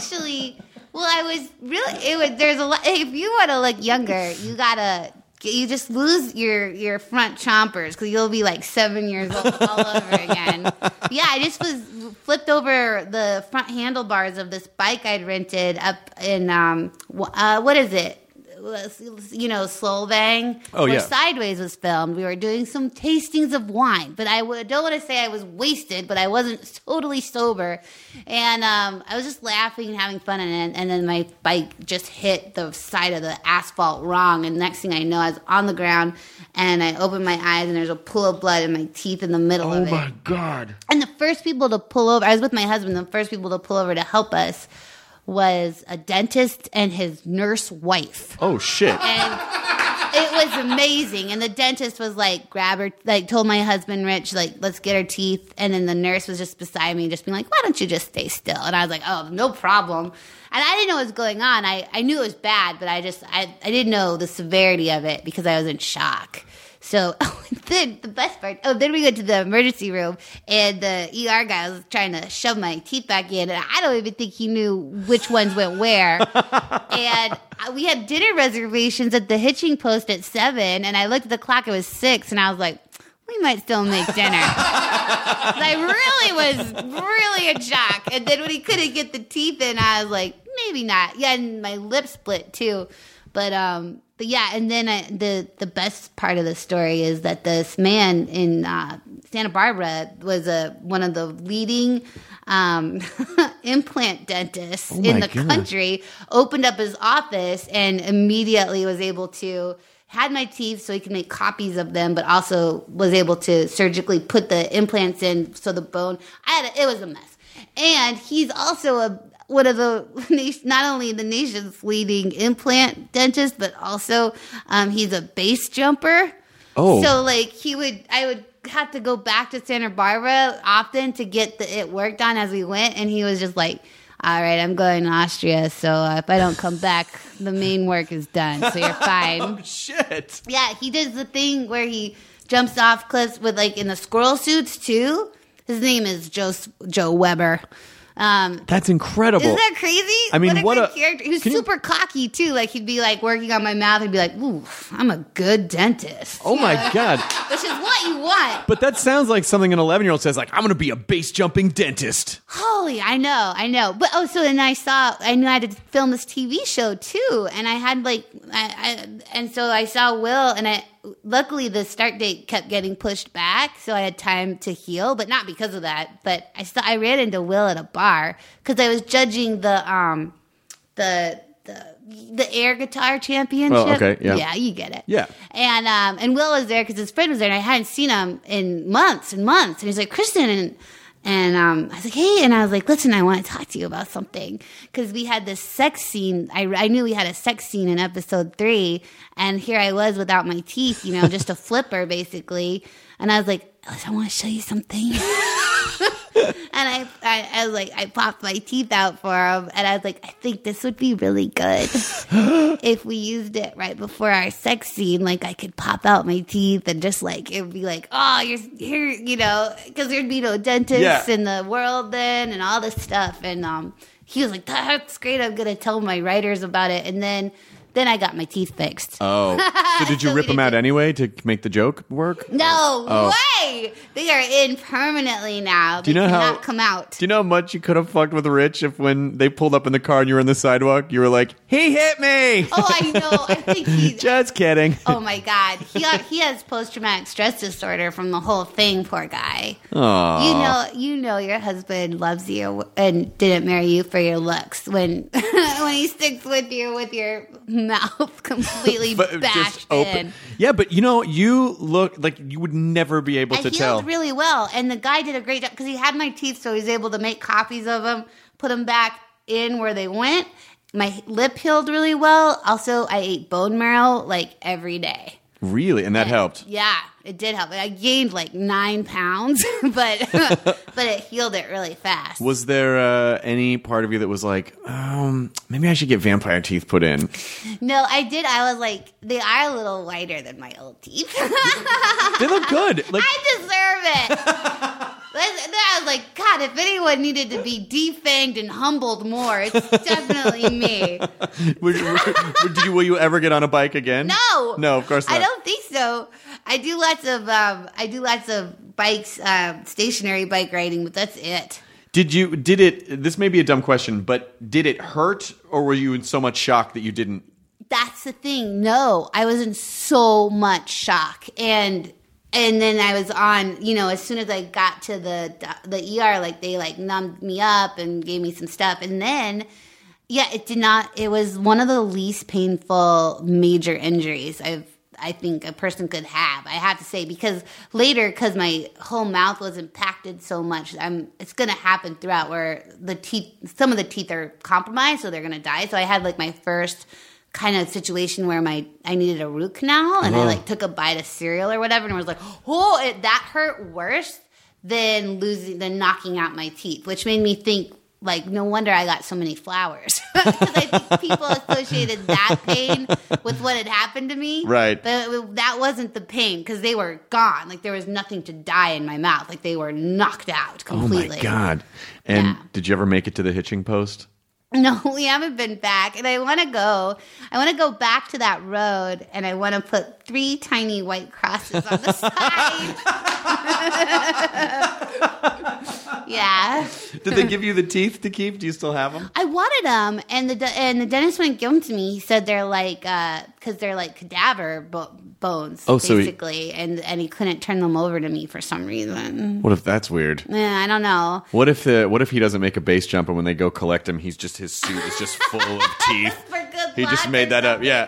There's a lot. If you want to look younger, you just lose your front chompers because you'll be like 7 years old all over again. Yeah, I just was flipped over the front handlebars of this bike I'd rented up in what is it? Slow Bang.
Oh,
where
yeah.
Sideways was filmed. We were doing some tastings of wine, but don't want to say I was wasted, but I wasn't totally sober. And I was just laughing and having fun, and then my bike just hit the side of the asphalt wrong, and next thing I know, I was on the ground, and I opened my eyes, and there's a pool of blood and my teeth in the middle of it.
Oh my God.
And the first people to pull over, I was with my husband, the first people to pull over to help us was a dentist and his nurse wife.
Oh shit.
And it was amazing. And the dentist was like, told my husband, Rich, like, let's get her teeth. And then the nurse was just beside me, just being like, why don't you just stay still? And I was like, oh, no problem. And I didn't know what was going on. I knew it was bad, but I didn't know the severity of it because I was in shock. So then the best part, then we went to the emergency room, and the ER guy was trying to shove my teeth back in, and I don't even think he knew which ones went where. And we had dinner reservations at the hitching post at 7, and I looked at the clock, it was 6, and I was like, we might still make dinner. I was really in shock. And then when he couldn't get the teeth in, I was like, maybe not. Yeah, and my lip split too. But yeah, and then the best part of the story is that this man in Santa Barbara was one of the leading implant dentists in the country, opened up his office and immediately was able to had my teeth so he could make copies of them, but also was able to surgically put the implants in so the bone, it was a mess. And he's also one of the, not only the nation's leading implant dentist, but also he's a base jumper.
Oh.
So like I would have to go back to Santa Barbara often to get it worked on as we went. And he was just like, all right, I'm going to Austria. So if I don't come back, the main work is done. So you're fine.
Oh, shit.
Yeah, he does the thing where he jumps off cliffs with like in the squirrel suits too. His name is Joe Weber.
That's incredible.
Isn't that crazy?
I mean,
what a good character. He was super cocky too. Like he'd be like working on my mouth and be like, "Ooh, I'm a good dentist."
Oh my God.
Which is what you want.
But that sounds like something an 11-year-old says, like, I'm going to be a base jumping dentist.
Holy, I know. But so then I knew I had to film this TV show too, and I had and so I saw Will, and luckily the start date kept getting pushed back, so I had time to heal, but not because of that. But I ran into Will at a bar because I was judging the air guitar championship.
Oh, okay, yeah.
Yeah, you get it.
Yeah.
And Will was there because his friend was there, and I hadn't seen him in months and months. And he's like, Kristen, and I was like, hey, and I was like, listen, I want to talk to you about something. Because we had this sex scene. I knew we had a sex scene in episode 3, and here I was without my teeth, just a flipper, basically. And I was like, I want to show you something. And I was like, I popped my teeth out for him, and I was like, I think this would be really good if we used it right before our sex scene. Like, I could pop out my teeth and just like, it would be like, oh, you're here, because there'd be no dentists in the world then and all this stuff. And he was like, that's great. I'm going to tell my writers about it. And then I got my teeth fixed.
Oh. So did you rip them out anyway to make the joke work?
No way! They are in permanently now. They cannot come out.
Do you know how much you could have fucked with Rich if when they pulled up in the car and you were on the sidewalk, you were like, he hit me!
Oh, I know. I think he...
Just kidding.
Oh, my God. He has post-traumatic stress disorder from the whole thing, poor guy.
Aww.
You know your husband loves you and didn't marry you for your looks when he sticks with you with your mouth completely bashed in.
Yeah, but you look like you would never be able to tell.
I healed really well, and the guy did a great job because he had my teeth, so he was able to make copies of them, put them back in where they went. My lip healed really well. Also, I ate bone marrow like every day.
Really? And that helped?
Yeah, it did help. I gained like 9 pounds, but it healed it really fast.
Was there any part of you that was like, maybe I should get vampire teeth put in?
No, I did. I was like, they are a little whiter than my old teeth.
They look good. Like,
I deserve it. I was like, God, if anyone needed to be defanged and humbled more, it's definitely me.
Will you ever get on a bike again?
No,
of course not.
I don't think so. I do lots of bikes, stationary bike riding, but that's it.
This may be a dumb question, but did it hurt, or were you in so much shock that you didn't?
That's the thing. No, I was in so much shock. And then I was on, as soon as I got to the ER, like they like numbed me up and gave me some stuff. And then, it was one of the least painful major injuries I think a person could have. I have to say, because later, because my whole mouth was impacted so much, it's going to happen throughout where some of the teeth are compromised, so they're going to die. So I had like my first kind of situation where I needed a root canal, and I like took a bite of cereal or whatever, and I was like, that hurt worse than knocking out my teeth, which made me think, like, no wonder I got so many flowers. Because I think people associated that pain with what had happened to me.
Right.
But that wasn't the pain, because they were gone. Like, there was nothing to die in my mouth. Like, they were knocked out completely.
Oh, my God. And did you ever make it to the hitching post?
No, we haven't been back. And I want to go back to that road, and I want to put 3 tiny white crosses on the side. Yeah.
Did they give you the teeth to keep? Do you still have them?
I wanted them, and the dentist wouldn't give them to me. He said they're like, because they're like cadaver bones, basically, and he couldn't turn them over to me for some reason.
What if that's weird?
Yeah, I don't know.
What if he doesn't make a base jump, and when they go collect him, his suit is just full of teeth?
For good
He
luck
just made that up. Yeah.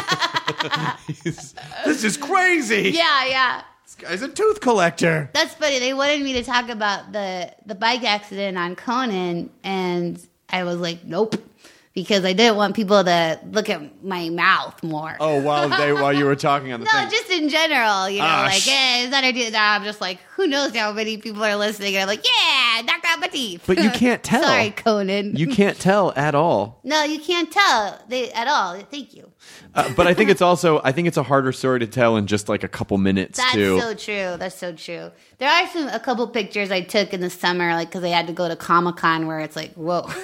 This is crazy.
Yeah.
This guy's a tooth collector.
That's funny. They wanted me to talk about the bike accident on Conan, and I was like, nope, because I didn't want people to look at my mouth more.
Oh, while you were talking on the thing.
No, just in general, is that I do that? I'm just like, who knows how many people are listening? And I'm like, yeah, knocked out my teeth.
But you can't tell.
Sorry, Conan.
You can't tell at all.
No, you can't tell at all. Thank you.
But I think it's a harder story to tell in just like a couple minutes.
That's
too.
so true. That's so true. There are a couple pictures I took in the summer, like, because I had to go to Comic-Con, where it's like, whoa, like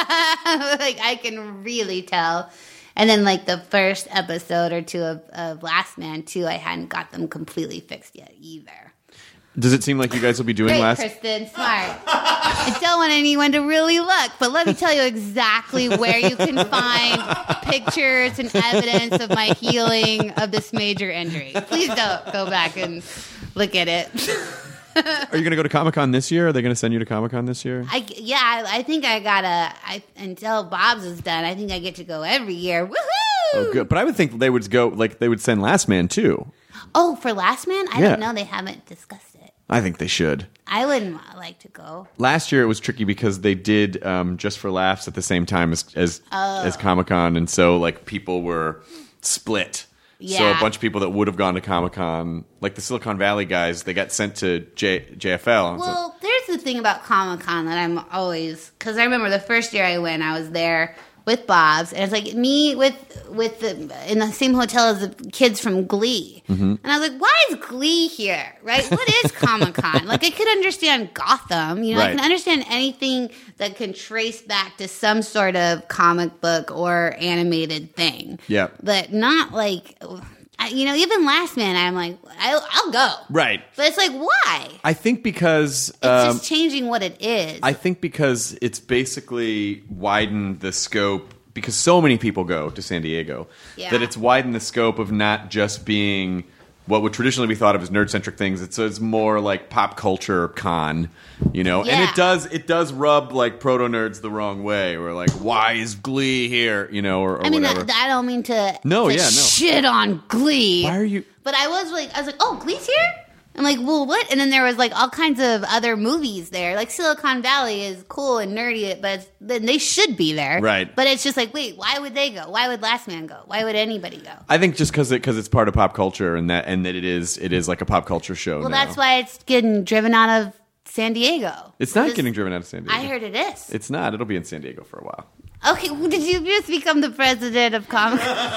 I can really tell. And then like the first episode or two of Last Man too, I hadn't got them completely fixed yet either.
Does it seem like you guys will be doing
Great, Kristen, smart. I don't want anyone to really look, but let me tell you exactly where you can find pictures and evidence of my healing of this major injury. Please don't go back and look at it.
Are you going to go to Comic-Con this year? Are they going to send you to Comic-Con this year?
I think I gotta. Until Bob's is done, I think I get to go every year. Woohoo!
Oh, good. But I would think they would go, like, they would send Last Man too.
Oh, for Last Man? I don't know. They haven't discussed it.
I think they should.
I wouldn't like to go.
Last year it was tricky because they did Just for Laughs at the same time as Comic-Con, and so like people were split.
Yeah.
So a bunch of people that would have gone to Comic-Con, like the Silicon Valley guys, they got sent to JFL.
Well, there's the thing about Comic-Con that I'm always, because I remember the first year I went, I was there with Bob's, and it's like me in the same hotel as the kids from Glee. Mm-hmm. And I was like, why is Glee here, right? What is Comic-Con? Like, I could understand Gotham, right. I can understand anything that can trace back to some sort of comic book or animated thing.
Yeah.
But not like, even Last Man, I'm like, I'll go.
Right.
But it's like, why?
I think because
it's just changing what it is.
I think because it's basically widened the scope, because so many people go to San Diego, that it's widened the scope of not just being what would traditionally be thought of as nerd-centric things. It's more like pop culture con, and it does rub like proto-nerds the wrong way. Or like, why is Glee here, or whatever.
I don't mean to
no
shit on Glee.
Why are you?
But I was like, oh, Glee's here? I'm like, well, what? And then there was like all kinds of other movies there. Like Silicon Valley is cool and nerdy, but then they should be there.
Right.
But it's just like, wait, why would they go? Why would Last Man go? Why would anybody go?
I think just because it's part of pop culture and that it is like a pop culture show.
Well,
now.
that's why it's getting driven out of San Diego.
It's not getting driven out of San Diego.
I heard it is.
It's not. It'll be in San Diego for a while.
Okay, well, did you just become the president of Comic?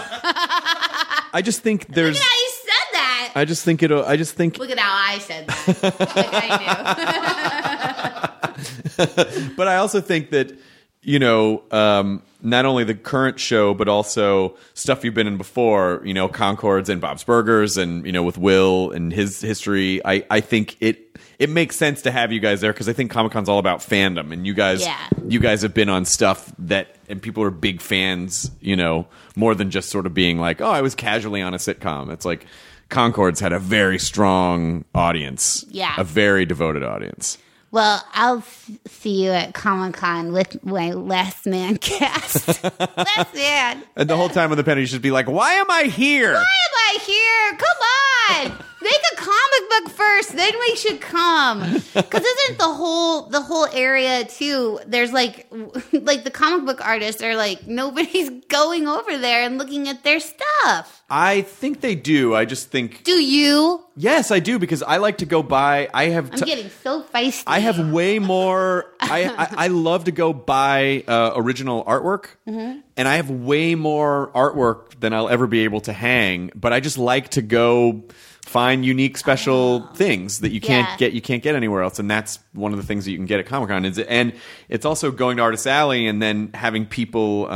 I just think there's.
Look at how you said that.
I just think.
Look at how I said that. Like I knew.
But I also think that not only the current show, but also stuff you've been in before, Concords and Bob's Burgers and, with Will and his history. I think it makes sense to have you guys there because I think Comic-Con's all about fandom, and you guys have been on stuff and people are big fans, more than just sort of being like, oh, I was casually on a sitcom. It's like Concord's had a very strong audience.
Yeah.
A very devoted audience.
Well, I'll see you at Comic-Con with my Last Man cast. Last Man.
And the whole time on the panel, you should be like, why am I here?
Why am I here? Come on. Make a comic book first, then we should come. Because isn't the whole area, too, there's like the comic book artists are like, nobody's going over there and looking at their stuff.
I think they do. I just think...
Do you?
Yes, I do, because I like to go buy...
I'm getting so feisty.
I have way more... I love to go buy original artwork, and I have way more artwork than I'll ever be able to hang, but I just like to go find unique special things that you can't get anywhere else, and that's one of the things that you can get at Comic-Con. And it's also going to Artist Alley and then having people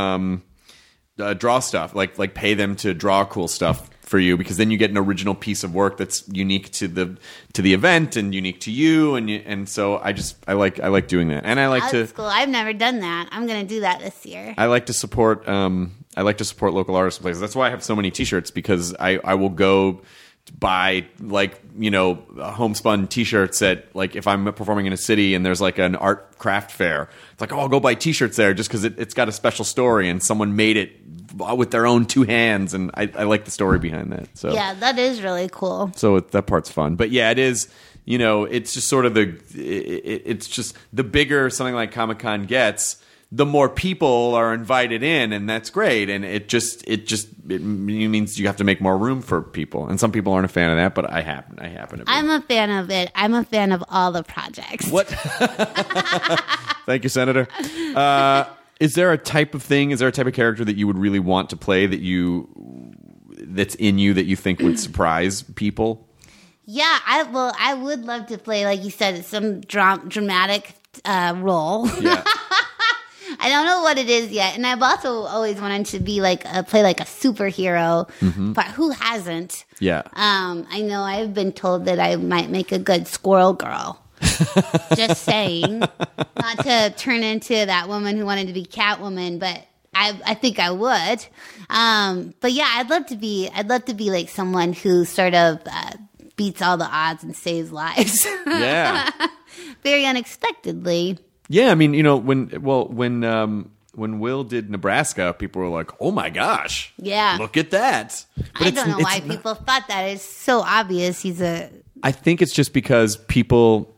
draw stuff, like pay them to draw cool stuff for you, because then you get an original piece of work that's unique to the event and unique to you, and so I like doing that, and I like
That's cool. I've never done that. I'm going to do that this year.
I like to support local artists and places. That's why I have so many T-shirts, because I will go buy homespun T-shirts at, like, if I'm performing in a city and there's like an art craft fair, it's like, oh, I'll go buy T-shirts there just because it's got a special story and someone made it with their own two hands, and I like the story behind that. So
yeah, that is really cool.
So that part's fun, but yeah, it is. It's just sort of it's just the bigger something like Comic-Con gets, the more people are invited in, and that's great. And it means you have to make more room for people, and some people aren't a fan of that, but I happen to be.
I'm a fan of it. I'm a fan of all the projects.
What? Thank you, Senator. Is there a type of character that you would really want to play that's in you that you think would surprise people?
Yeah, I would love to play, like you said, some dramatic role.
Yeah.
I don't know what it is yet, and I've also always wanted to be play like a superhero, but who hasn't?
Yeah.
I know I've been told that I might make a good Squirrel Girl. Just saying, not to turn into that woman who wanted to be Catwoman, but I think I would. But yeah, I'd love to be like someone who sort of beats all the odds and saves lives.
Yeah.
Very unexpectedly.
Yeah, I mean, when Will did Nebraska, people were like, "Oh my gosh,
yeah,
look at that!" But
I don't know why people thought that. It's so obvious.
I think it's just because people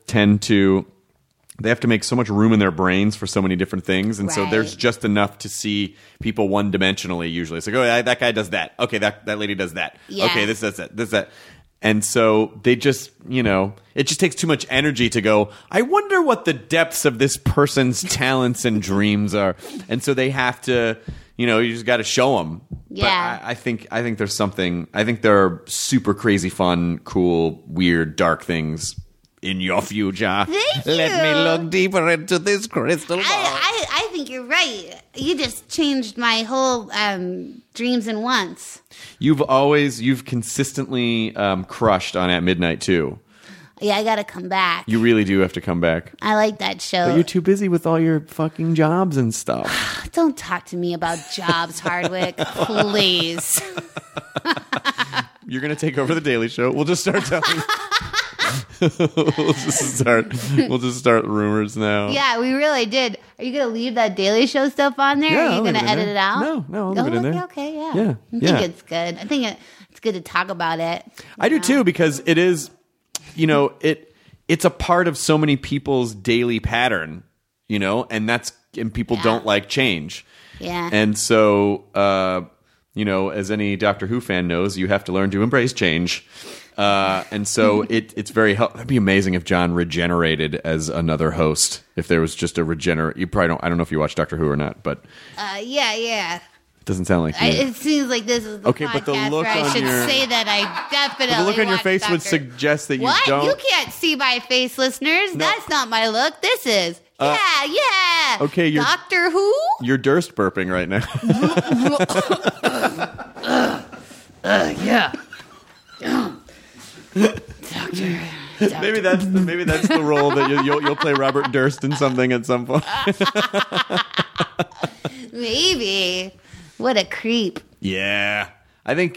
they have to make so much room in their brains for so many different things, and so there's just enough to see people one-dimensionally. Usually, it's like, "Oh, that guy does that. Okay, that lady does that.
Yeah.
Okay, this does that. This that." And so they just, it just takes too much energy to go, I wonder what the depths of this person's talents and dreams are. And so they have to, you just got to show them.
Yeah.
But I think there's something, I think there are super crazy fun, cool, weird, dark things in your future.
Thank you.
Let me look deeper into this crystal ball.
I think you're right. You just changed my whole dreams and wants.
You've consistently crushed on At Midnight too.
Yeah, I got to come back.
You really do have to come back.
I like that show.
But you're too busy with all your fucking jobs and stuff.
Don't talk to me about jobs, Hardwick. Please.
You're going to take over the Daily Show. We'll just start telling... We'll just start rumors now.
Yeah, we really did. Are you going to leave that Daily Show stuff on there?
Yeah,
Are you going to edit it out?
No, I'll leave it in there.
Okay, yeah.
Yeah,
I think it's good. I think it's good to talk about it.
I do too, because it is, it's a part of so many people's daily pattern, and people don't like change.
Yeah.
And so, as any Doctor Who fan knows, you have to learn to embrace change. And so it's very helpful. It'd be amazing if John regenerated as another host. If there was just a regenerate, you probably don't. I don't know if you watch Doctor Who or not, but
yeah.
It doesn't sound like you.
It seems like this is the podcast
but the look
where I
on
should
your-
say that I definitely.
the look on your
watch
face would
Doctor-
suggest that you
What?
don't.
You can't see my face, listeners.
No.
That's not my look. This is. Yeah.
Okay, you're-
Doctor Who?
You're Durst burping right now.
Yeah. Doctor.
maybe that's the role that you'll play Robert Durst in something at some point.
Maybe. What a creep.
Yeah. I think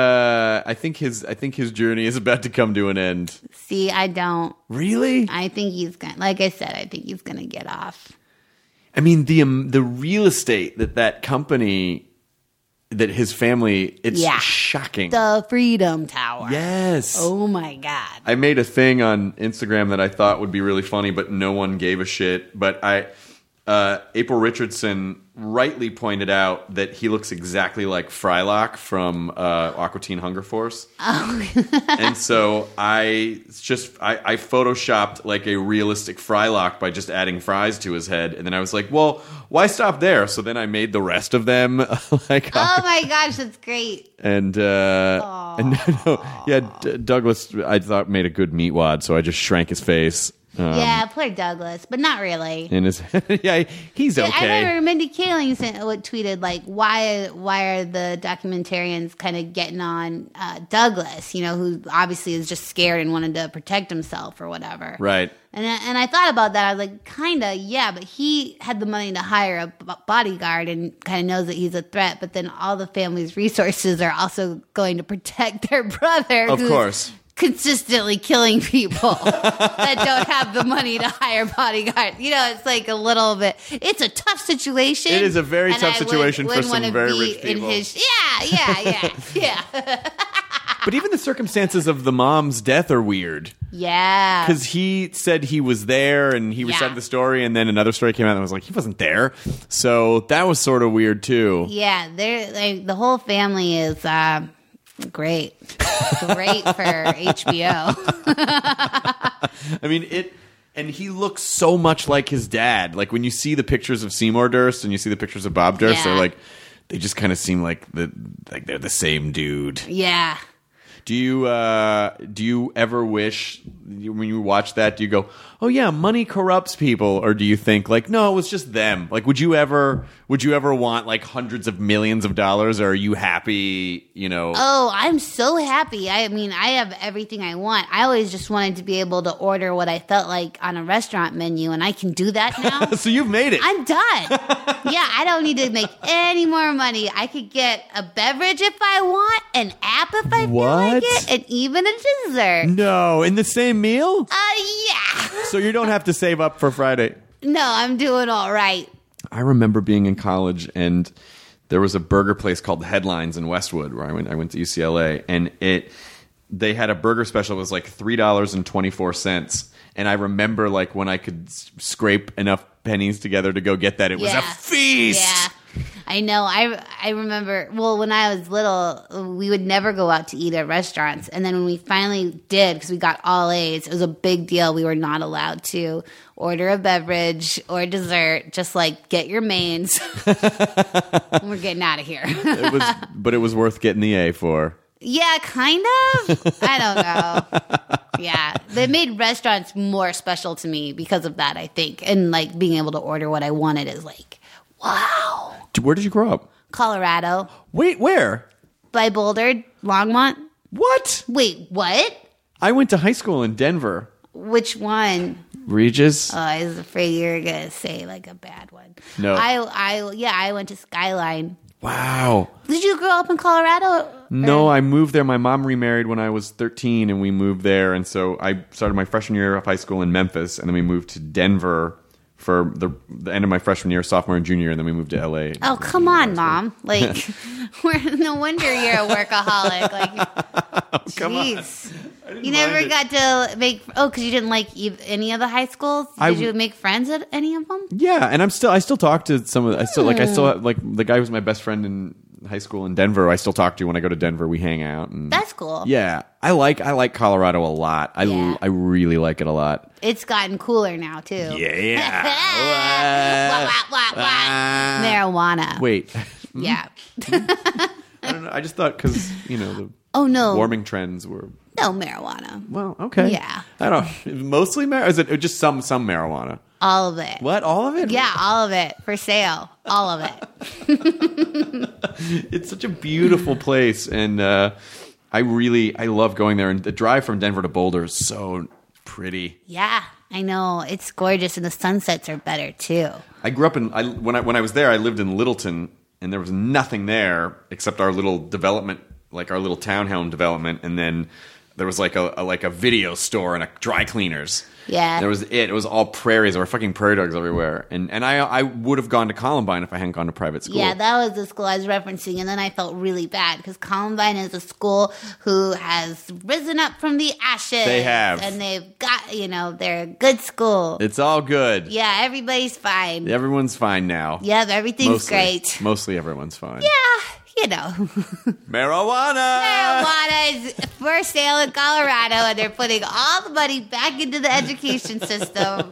his journey is about to come to an end.
See, I don't.
Really?
I think he's gonna. Like I said, I think he's gonna get off.
I mean, the real estate that company, that his family, it's shocking.
The Freedom Tower.
Yes.
Oh my God.
I made a thing on Instagram that I thought would be really funny, but no one gave a shit. But April Richardson rightly pointed out that he looks exactly like Frylock from Aqua Teen Hunger Force. Oh. And so I photoshopped like a realistic Frylock by just adding fries to his head. And then I was like, well, why stop there? So then I made the rest of them like.
Oh my gosh, that's great.
Douglas, I thought, made a good meatwad, so I just shrank his face.
Yeah, poor Douglas, but not really.
In his, he's okay.
I remember Mindy Kaling tweeted like, "Why are the documentarians kind of getting on Douglas? You know, who obviously is just scared and wanted to protect himself or whatever."
Right.
And I thought about that. I was like, kinda, yeah, but he had the money to hire a bodyguard and kind of knows that he's a threat. But then all the family's resources are also going to protect their brother,
of
who's
course,
consistently killing people that don't have the money to hire bodyguards. You know, it's like a little bit. It's a tough situation.
It is a very tough situation for some very rich people.
Yeah.
But even the circumstances of the mom's death are weird.
Yeah.
Because he said he was there and he recited the story, and then another story came out and I was like, he wasn't there. So that was sort of weird too.
Yeah, the whole family is great. Great for HBO.
I mean, and he looks so much like his dad. Like when you see the pictures of Seymour Durst and you see the pictures of Bob Durst, they just kind of seem like they're the same dude.
Yeah.
Do you ever wish, when you watch that, do you go, oh yeah, money corrupts people, or do you think like, no, it was just them? Like, would you ever want like hundreds of millions of dollars, or are you happy? You know?
Oh, I'm so happy. I mean, I have everything I want. I always just wanted to be able to order what I felt like on a restaurant menu, and I can do that now.
So you've made it.
I'm done. Yeah, I don't need to make any more money. I could get a beverage if I want, an app if I feel like it, and even a dessert.
No, in the same meal?
Yeah.
So you don't have to save up for Friday.
No, I'm doing all right.
I remember being in college, and there was a burger place called Headlines in Westwood where I went to UCLA, and they had a burger special that was like $3.24. And I remember like when I could scrape enough pennies together to go get that, it was a feast.
Yeah. I know. I remember, well, when I was little, we would never go out to eat at restaurants. And then when we finally did, because we got all A's, it was a big deal. We were not allowed to order a beverage or dessert, just like get your mains. We're getting out of here.
But it was worth getting the A for.
Yeah, kind of. I don't know. Yeah. They made restaurants more special to me because of that, I think. And like being able to order what I wanted is like, wow.
Where did you grow up?
Colorado.
Wait, where?
By Boulder, Longmont.
What?
Wait, what?
I went to high school in Denver.
Which one?
Regis.
Oh, I was afraid you were gonna say like a bad one.
No.
I went to Skyline.
Wow.
Did you grow up in Colorado?
No, I moved there. My mom remarried when I was 13, and we moved there. And so I started my freshman year of high school in Memphis, and then we moved to Denver for the end of my freshman year, sophomore and junior, and then we moved to LA.
Oh, come on, Mom. Like, no wonder you're a workaholic. Like, jeez. You never got to make, because you didn't like any of the high schools? Did you make friends at any of them?
Yeah, and I still talk to some of I still like the guy who's my best friend in high school in Denver. I still talk to when I go to Denver. We hang out. And
that's cool.
Yeah, I like Colorado a lot. I really like it a lot.
It's gotten cooler now too.
Yeah.
Marijuana.
Wait.
Yeah.
I don't know. I just thought because the warming trends were.
No marijuana.
Well, okay.
Yeah.
I don't know. Mostly marijuana? Is it just some marijuana?
All of it.
What? All of it?
Yeah, all of it for sale. All of it.
It's such a beautiful place, and I love going there. And the drive from Denver to Boulder is so pretty.
Yeah, I know. It's gorgeous, and the sunsets are better too.
I grew up when I was there. I lived in Littleton, and there was nothing there except our little development, like our little townhome development, and then there was like a video store and a dry cleaners.
Yeah.
That was it. It was all prairies. There were fucking prairie dogs everywhere. And I would have gone to Columbine if I hadn't gone to private school.
Yeah, that was the school I was referencing, and then I felt really bad because Columbine is a school who has risen up from the ashes.
They have.
And they've got, they're a good school.
It's all good.
Yeah, everybody's fine.
Everyone's fine now.
Yep, everything's great.
Mostly everyone's fine.
Yeah.
Marijuana!
Marijuana is for sale in Colorado, and they're putting all the money back into the education system.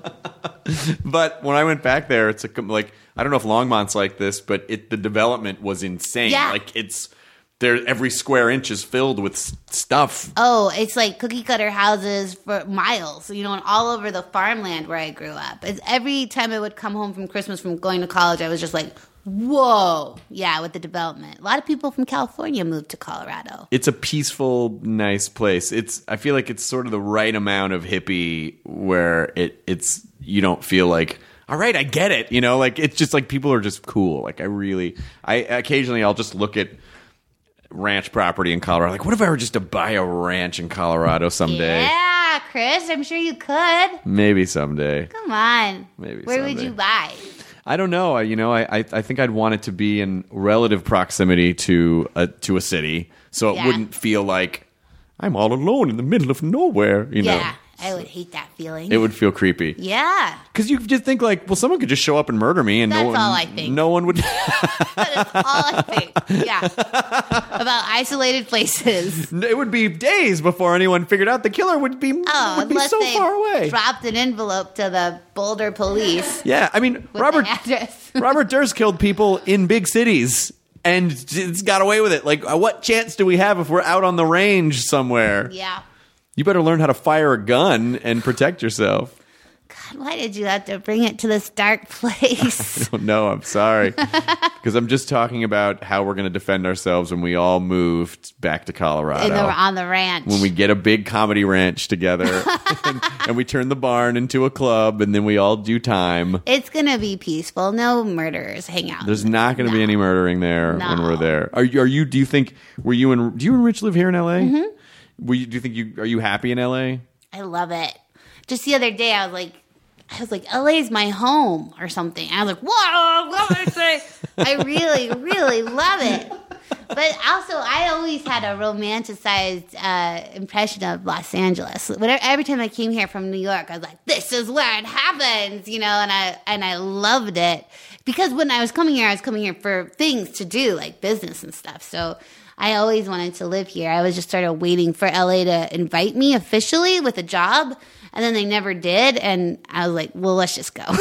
But when I went back there, it's like I don't know if Longmont's like this, but the development was insane.
Yeah.
Like it's there, every square inch is filled with stuff.
Oh, it's like cookie cutter houses for miles, and all over the farmland where I grew up. Every time I would come home from Christmas from going to college, I was just like, whoa. Yeah, with the development. A lot of people from California moved to Colorado.
It's a peaceful, nice place. I feel like it's sort of the right amount of hippie where it's you don't feel like, all right, I get it. Like it's just like people are just cool. Like I occasionally I'll just look at ranch property in Colorado. Like, what if I were just to buy a ranch in Colorado someday?
Yeah, Chris, I'm sure you could.
Maybe someday.
Come on.
Maybe
Where
someday.
would you buy?
I don't know. I think I'd want it to be in relative proximity to a city, so it wouldn't feel like I'm all alone in the middle of nowhere.
Yeah, I would hate that feeling.
It would feel creepy.
Yeah.
Because you just think like, well, someone could just show up and murder me, and
That's
no one,
all I think.
No one would.
That is all I think. Yeah. About isolated places.
It would be days before anyone figured out the killer would be
Unless
so
they
far away.
dropped an envelope to the Boulder police.
Yeah, I mean,
With
Robert
the address.
Robert Durst killed people in big cities and it's got away with it. Like, what chance do we have if we're out on the range somewhere?
Yeah.
You better learn how to fire a gun and protect yourself.
God, why did you have to bring it to this dark place?
Oh, no, I'm sorry. Because I'm just talking about how we're going to defend ourselves when we all moved back to Colorado.
On the ranch.
When we get a big comedy ranch together and we turn the barn into a club and then we all do time.
It's going to be peaceful. No murderers hang out.
There's not going to be any murdering there when we're there. Do you think, do you and Rich live here in LA? Mm-hmm. Do you think are you happy in LA?
I love it. Just the other day, I was like, LA's my home or something. I was like, whoa, what would I say? I really, really love it. But also, I always had a romanticized impression of Los Angeles. Every time I came here from New York, I was like, this is where it happens, and I loved it. Because when I was coming here for things to do, like business and stuff. So I always wanted to live here. I was just sort of waiting for LA to invite me officially with a job. And then they never did. And I was like, well, let's just go.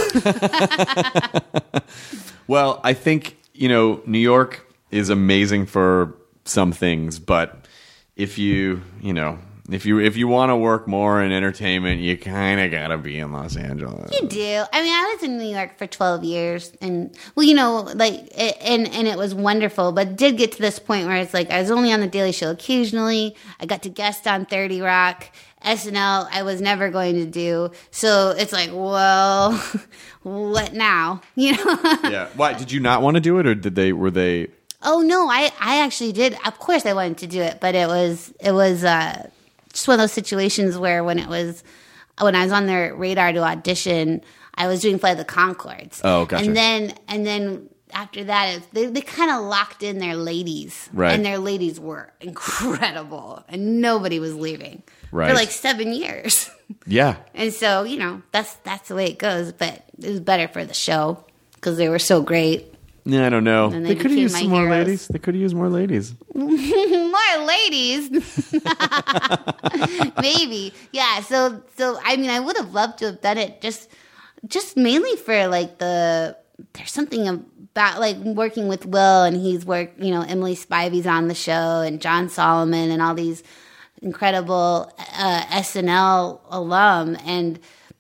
Well, I think, New York is amazing for some things. But if you want to work more in entertainment, you kind of got to be in Los Angeles.
You do. I mean, I was in New York for 12 years. And, and it was wonderful. But it did get to this point where it's like I was only on The Daily Show occasionally. I got to guest on 30 Rock. SNL, I was never going to do. So it's like, well, what now?
Yeah. Why? Did you not want to do it, or were they?
Oh no, I actually did. Of course, I wanted to do it, but it was just one of those situations where when I was on their radar to audition, I was doing Flight of the Conchords.
Oh, gotcha.
And then after that, they kind of locked in their ladies,
right?
And their ladies were incredible, and nobody was leaving.
Right.
For like 7 years.
Yeah.
And so, that's the way it goes. But it was better for the show because they were so great.
Yeah, I don't know.
And
They could have
became
used
my
some more
heroes.
ladies. They could have used more ladies.
More ladies. Maybe. Yeah. So I mean, I would have loved to have done it just mainly for like there's something about like working with Will, and he's worked, Emily Spivey's on the show, and John Solomon, and all these incredible SNL alum, and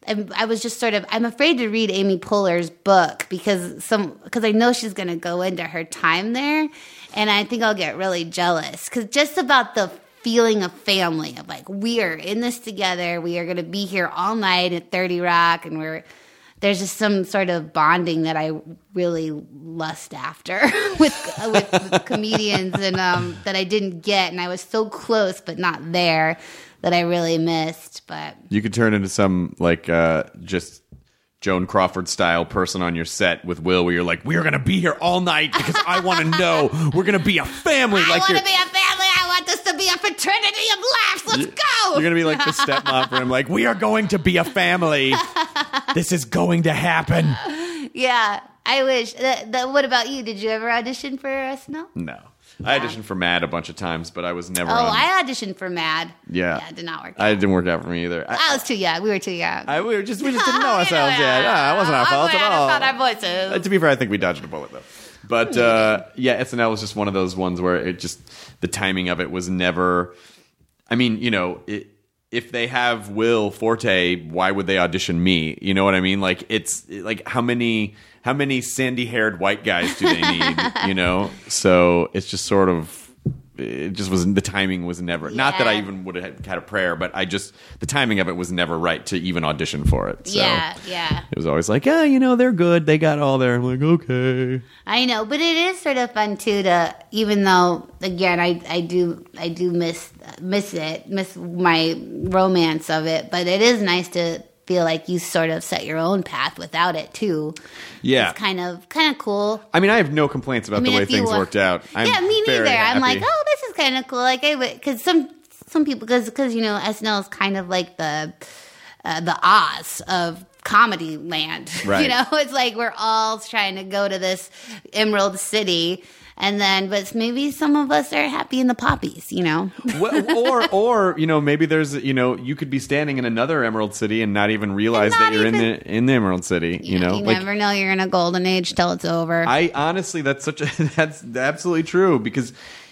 I was just sort of, I'm afraid to read Amy Poehler's book because I know she's going to go into her time there, and I think I'll get really jealous because just about the feeling of family of like, we are in this together, we are going to be here all night at 30 Rock, and there's just some sort of bonding that I really lust after with comedians, and that I didn't get, and I was so close but not there, that I really missed. But
you could turn into some like just Joan Crawford style person on your set with Will, where you're like, we're gonna be here all night because I want to know we're gonna be a family.
I want to be a family. I want this to be a fraternity of laughs. Let's go.
You're gonna be like the stepmom for him, like, we are going to be a family. This is going to happen.
Yeah, I wish. What about you? Did you ever audition for SNL?
No. I auditioned for Mad a bunch of times, but I was never on.
I auditioned for Mad.
Yeah.
It did not work out.
It didn't work out for me either.
I was too young. We were too young.
We just didn't know ourselves yet. It wasn't our fault at all.
Not our voices.
To be fair, I think we dodged a bullet, though. But, SNL was just one of those ones where the timing of it was never... I mean, if they have Will Forte, why would they audition me? You know what I mean? Like, it's like how many sandy-haired white guys do they need? So it's just sort of, it just wasn't, the timing was never, not that I even would have had a prayer, but the timing of it was never right to even audition for it. So
yeah.
It was always like, they're good. They got all there. I'm like, okay.
I know, but it is sort of fun too to, even though again I do miss my romance of it, but it is nice to feel like you sort of set your own path without it too.
Yeah,
it's kind of cool.
I mean, I have no complaints about the way things worked out. Me
neither.
Happy.
I'm like, oh, this is kind of cool. Like because some people because SNL is kind of like the Oz of comedy land.
Right.
It's like we're all trying to go to this Emerald City. And then, but maybe some of us are happy in the poppies,
or maybe there's, you could be standing in another Emerald City and not even realize that you're in the Emerald City. You
never know you're in a golden age till it's over.
I honestly, that's absolutely true because,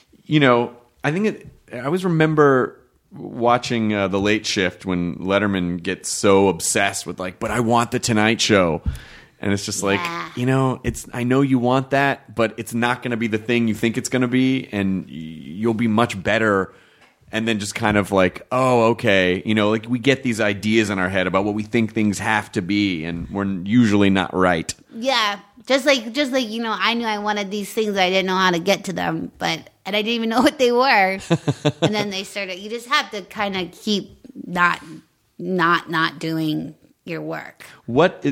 I think I always remember watching The Late Shift when Letterman gets so obsessed with like, but I want the Tonight Show. And it's just like, I know you want that, but it's not going to be the thing you think it's going to be, and you'll be much better. And then just kind of like, oh, okay. Like we get these ideas in our head about what we think things have to be, and we're usually not right.
Yeah. Just like I knew I wanted these things, I didn't know how to get to them, and I didn't even know what they were. And then they started, you just have to kind of keep not doing your work. What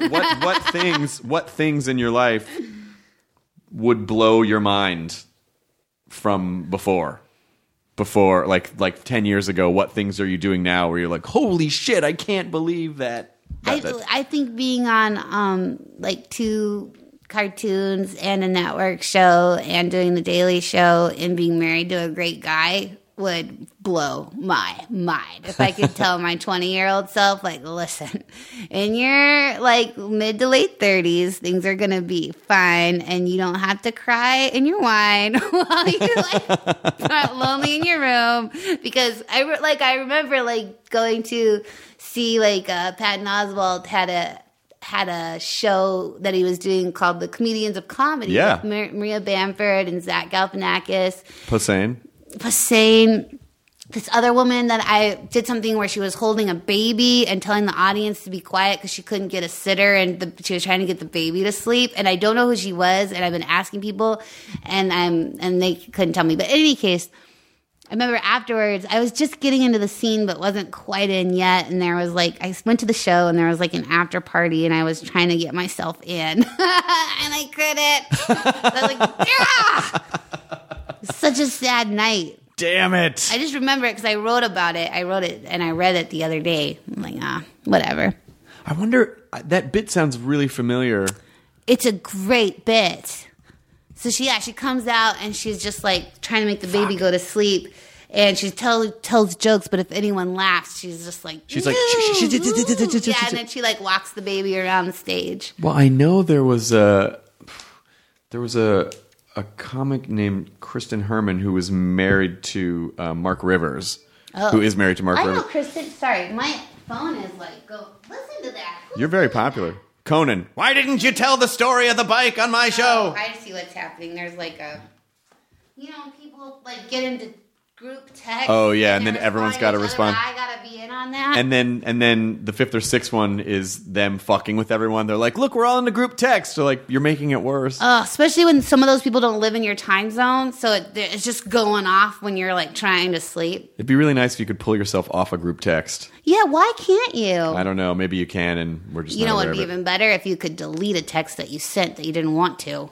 things in your life would blow your mind from before like 10 years ago? What things are you doing now where you're like, holy shit, I can't believe that?
I think being on like 2 cartoons and a network show and doing the Daily Show and being married to a great guy would blow my mind. If I could tell my 20-year-old self, like, listen, in your like mid to late 30s, things are gonna be fine, and you don't have to cry in your wine while you're like lonely in your room. Because I remember like going to see like Patton Oswalt had a show that he was doing called The Comedians of Comedy.
Yeah,
with Maria Bamford and Zach Galifianakis.
Hussein,
this other woman that I did something where she was holding a baby and telling the audience to be quiet because she couldn't get a sitter, and she was trying to get the baby to sleep. And I don't know who she was, and I've been asking people, and they couldn't tell me. But in any case, I remember afterwards, I was just getting into the scene, but wasn't quite in yet. And there was like, I went to the show, and there was like an after party, and I was trying to get myself in, and I couldn't. So I was like, yeah! Such a sad night.
Damn it.
I just remember it because I wrote about it. I wrote it and I read it the other day. I'm like, whatever.
I wonder, that bit sounds really familiar.
It's a great bit. So she comes out and she's just like trying to make the baby go to sleep. And she tells jokes, but if anyone laughs, she's just like,
she's like,
yeah, and then she like walks the baby around the stage.
Well, I know there was a comic named Kristen Herman who was married to Mark Rivers.
Oh.
Who is married to Mark Rivers.
I know Kristen. Sorry, phone is like, go listen to that. Who's
You're very
doing that?
popular. Conan, why didn't you tell the story of the bike on my show?
Oh, I see what's happening. There's like people like get into group text.
Oh, yeah, and
they're
then everyone's
responding
gotta
to each other,
respond.
and I gotta be in on that.
And then the fifth or sixth one is them fucking with everyone. They're like, look, we're all in the group text. They're like, you're making it worse.
Especially when some of those people don't live in your time zone, so it's just going off when you're like trying to sleep.
It'd be really nice if you could pull yourself off a group text.
Yeah, why can't you?
I don't know. Maybe you can, and we're just
You
not
know
aware
what'd be
of it.
even better if you could delete a text that you sent that you didn't want to.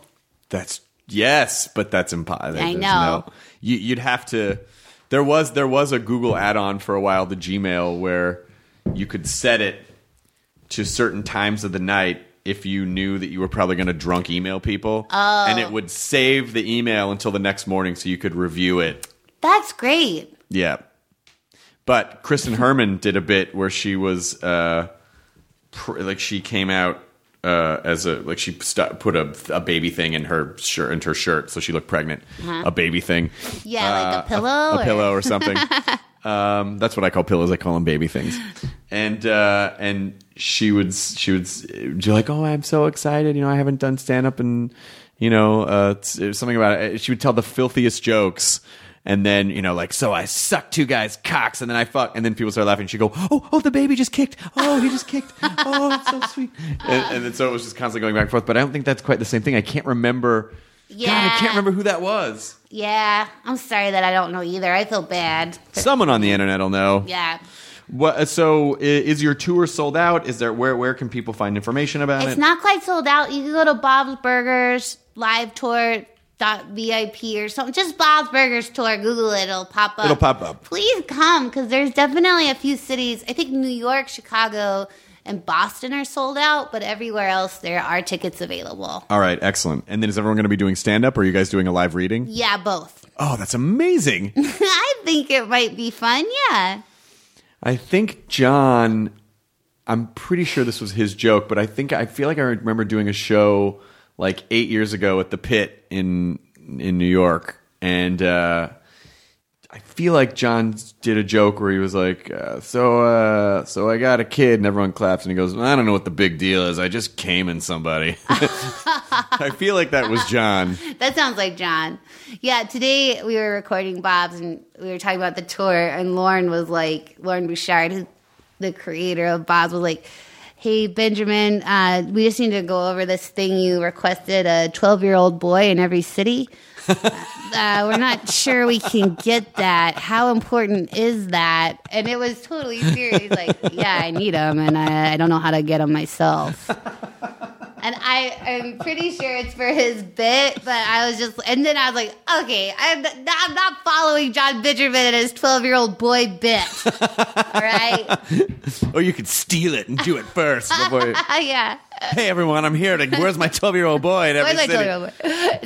Yes, but that's impossible.
I know.
You'd have to. There was a Google add-on for a while, the Gmail, where you could set it to certain times of the night if you knew that you were probably going to drunk email people, and it would save the email until the next morning so you could review it.
That's great.
Yeah. But Kristen Herman did a bit where she was she came out as she put a baby thing in her shirt, so she looked pregnant. A baby thing.
Yeah, like a pillow?
A pillow or something. That's what I call pillows. I call them baby things. And she would be like, oh, I'm so excited. I haven't done stand up, and something about it. She would tell the filthiest jokes. And then, so I sucked two guys' cocks, and then I fuck, and then people start laughing. She'd go, oh, the baby just kicked. Oh, he just kicked. Oh, that's so sweet. And then so it was just constantly going back and forth. But I don't think that's quite the same thing. I can't remember.
Yeah.
God, I can't remember who that was.
Yeah, I'm sorry that I don't know either. I feel bad.
Someone on the internet will know.
Yeah.
What? So is your tour sold out? Is there where can people find information about
It's
it?
not quite sold out. You can go to Bob's Burgers live tour .vip or something. Just Bob's Burgers tour. Google it. It'll pop up.
It'll pop up.
Please come, because there's definitely a few cities. I think New York, Chicago, and Boston are sold out, but everywhere else there are tickets available.
All right, excellent. And then is everyone going to be doing stand-up, or are you guys doing a live reading?
Yeah, both.
Oh, that's amazing.
I think it might be fun, yeah.
I think John, I'm pretty sure this was his joke, but I feel like I remember doing a show like 8 years ago at the Pit in New York, and I feel like John did a joke where he was like, so I got a kid, and everyone claps, and he goes, I don't know what the big deal is, I just came in somebody. I feel like that was John.
That sounds like John. Yeah, today we were recording Bob's, and we were talking about the tour, and Lauren Bouchard, who's the creator of Bob's, was like, hey, Benjamin, we just need to go over this thing you requested, a 12-year-old boy in every city. We're not sure we can get that. How important is that? And it was totally serious. He's like, yeah, I need him, and I don't know how to get him myself. And I'm pretty sure it's for his bit, but I was just, and then I was like, okay, I'm not following John Benjamin and his 12-year-old boy bit. All right?
Or you could steal it and do it first. Before
Yeah.
hey, everyone, I'm here. Where's my 12-year-old boy in every
Where's my
city?
12-year-old boy?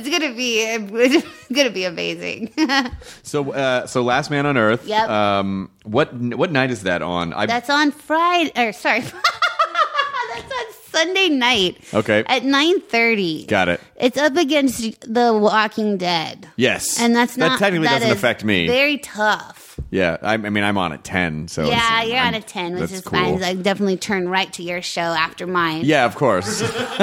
It's gonna be amazing.
So Last Man on Earth.
Yep.
What night is that on?
That's on Friday, or sorry. That's on Sunday night.
Okay.
At 9:30.
Got it.
It's up against The Walking Dead.
Yes.
And that's not...
That technically doesn't
is
affect me.
Very tough.
Yeah. I mean, I'm on at 10, so...
Yeah, you're on a 10, which
that's
is
cool.
fine. I definitely turn right to your show after mine.
Yeah, of course.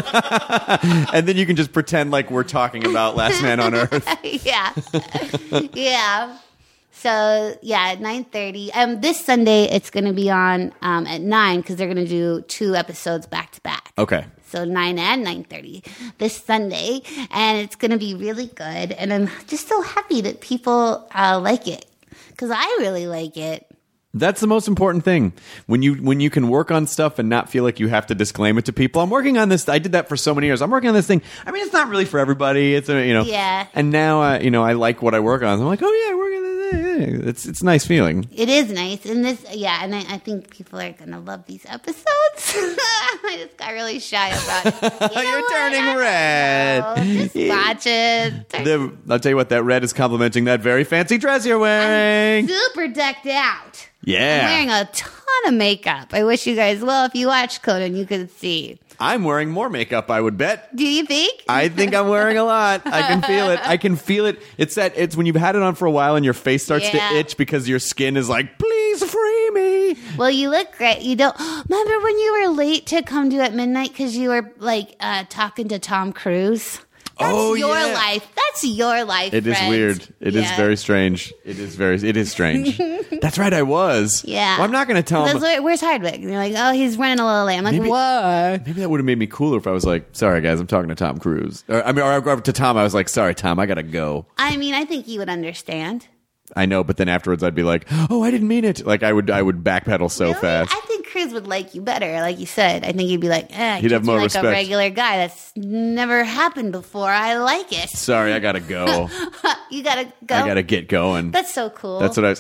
And then you can just pretend like we're talking about Last Man on Earth.
Yeah. Yeah. So, yeah, at 9:30. This Sunday, it's going to be on at 9, because they're going to do 2 episodes back-to-back.
Okay.
So 9 and 9:30 this Sunday. And it's going to be really good. And I'm just so happy that people like it, because I really like it.
That's the most important thing. When you can work on stuff and not feel like you have to disclaim it to people. I'm working on this. I did that for so many years. I'm working on this thing. I mean, it's not really for everybody. It's
Yeah.
And now I like what I work on. I'm like, oh yeah, we're gonna. It's a nice feeling.
It is nice. And and I think people are going to love these episodes. I just got really shy about it.
You're turning red.
Just watch it.
I'll tell you what, that red is complimenting that very fancy dress you're wearing.
Super decked out.
Yeah.
I'm wearing a ton of makeup. I wish you guys, if you watch Conan, you could see.
I'm wearing more makeup, I would bet.
Do you think?
I think I'm wearing a lot. I can feel it. I can feel it. It's when you've had it on for a while and your face starts to
Yeah.
itch because your skin is like, please Please free me.
Well, you look great. You don't remember when you were late to come to at midnight because you were like talking to Tom Cruise? That's your life. That's your life.
It is
friend.
weird. It is very strange. It is strange. That's right. I was.
Yeah.
Well, I'm not going to tell him.
Where's Hardwick? And you're like, oh, he's running a little late. I'm like, what?
Maybe that would have made me cooler if I was like, sorry guys, I'm talking to Tom Cruise. Or to Tom, I was like, sorry Tom, I gotta go.
I mean, I think he would understand.
I know, but then afterwards I'd be like, oh, I didn't mean it. Like I would backpedal so
Really?
fast.
I think Cruise would like you better, like you said. I think he'd be like,
He'd have more
like
respect.
a regular guy. That's never happened before. I like it.
Sorry, I gotta go.
You gotta go.
I gotta get going.
That's so cool.
That's what I was.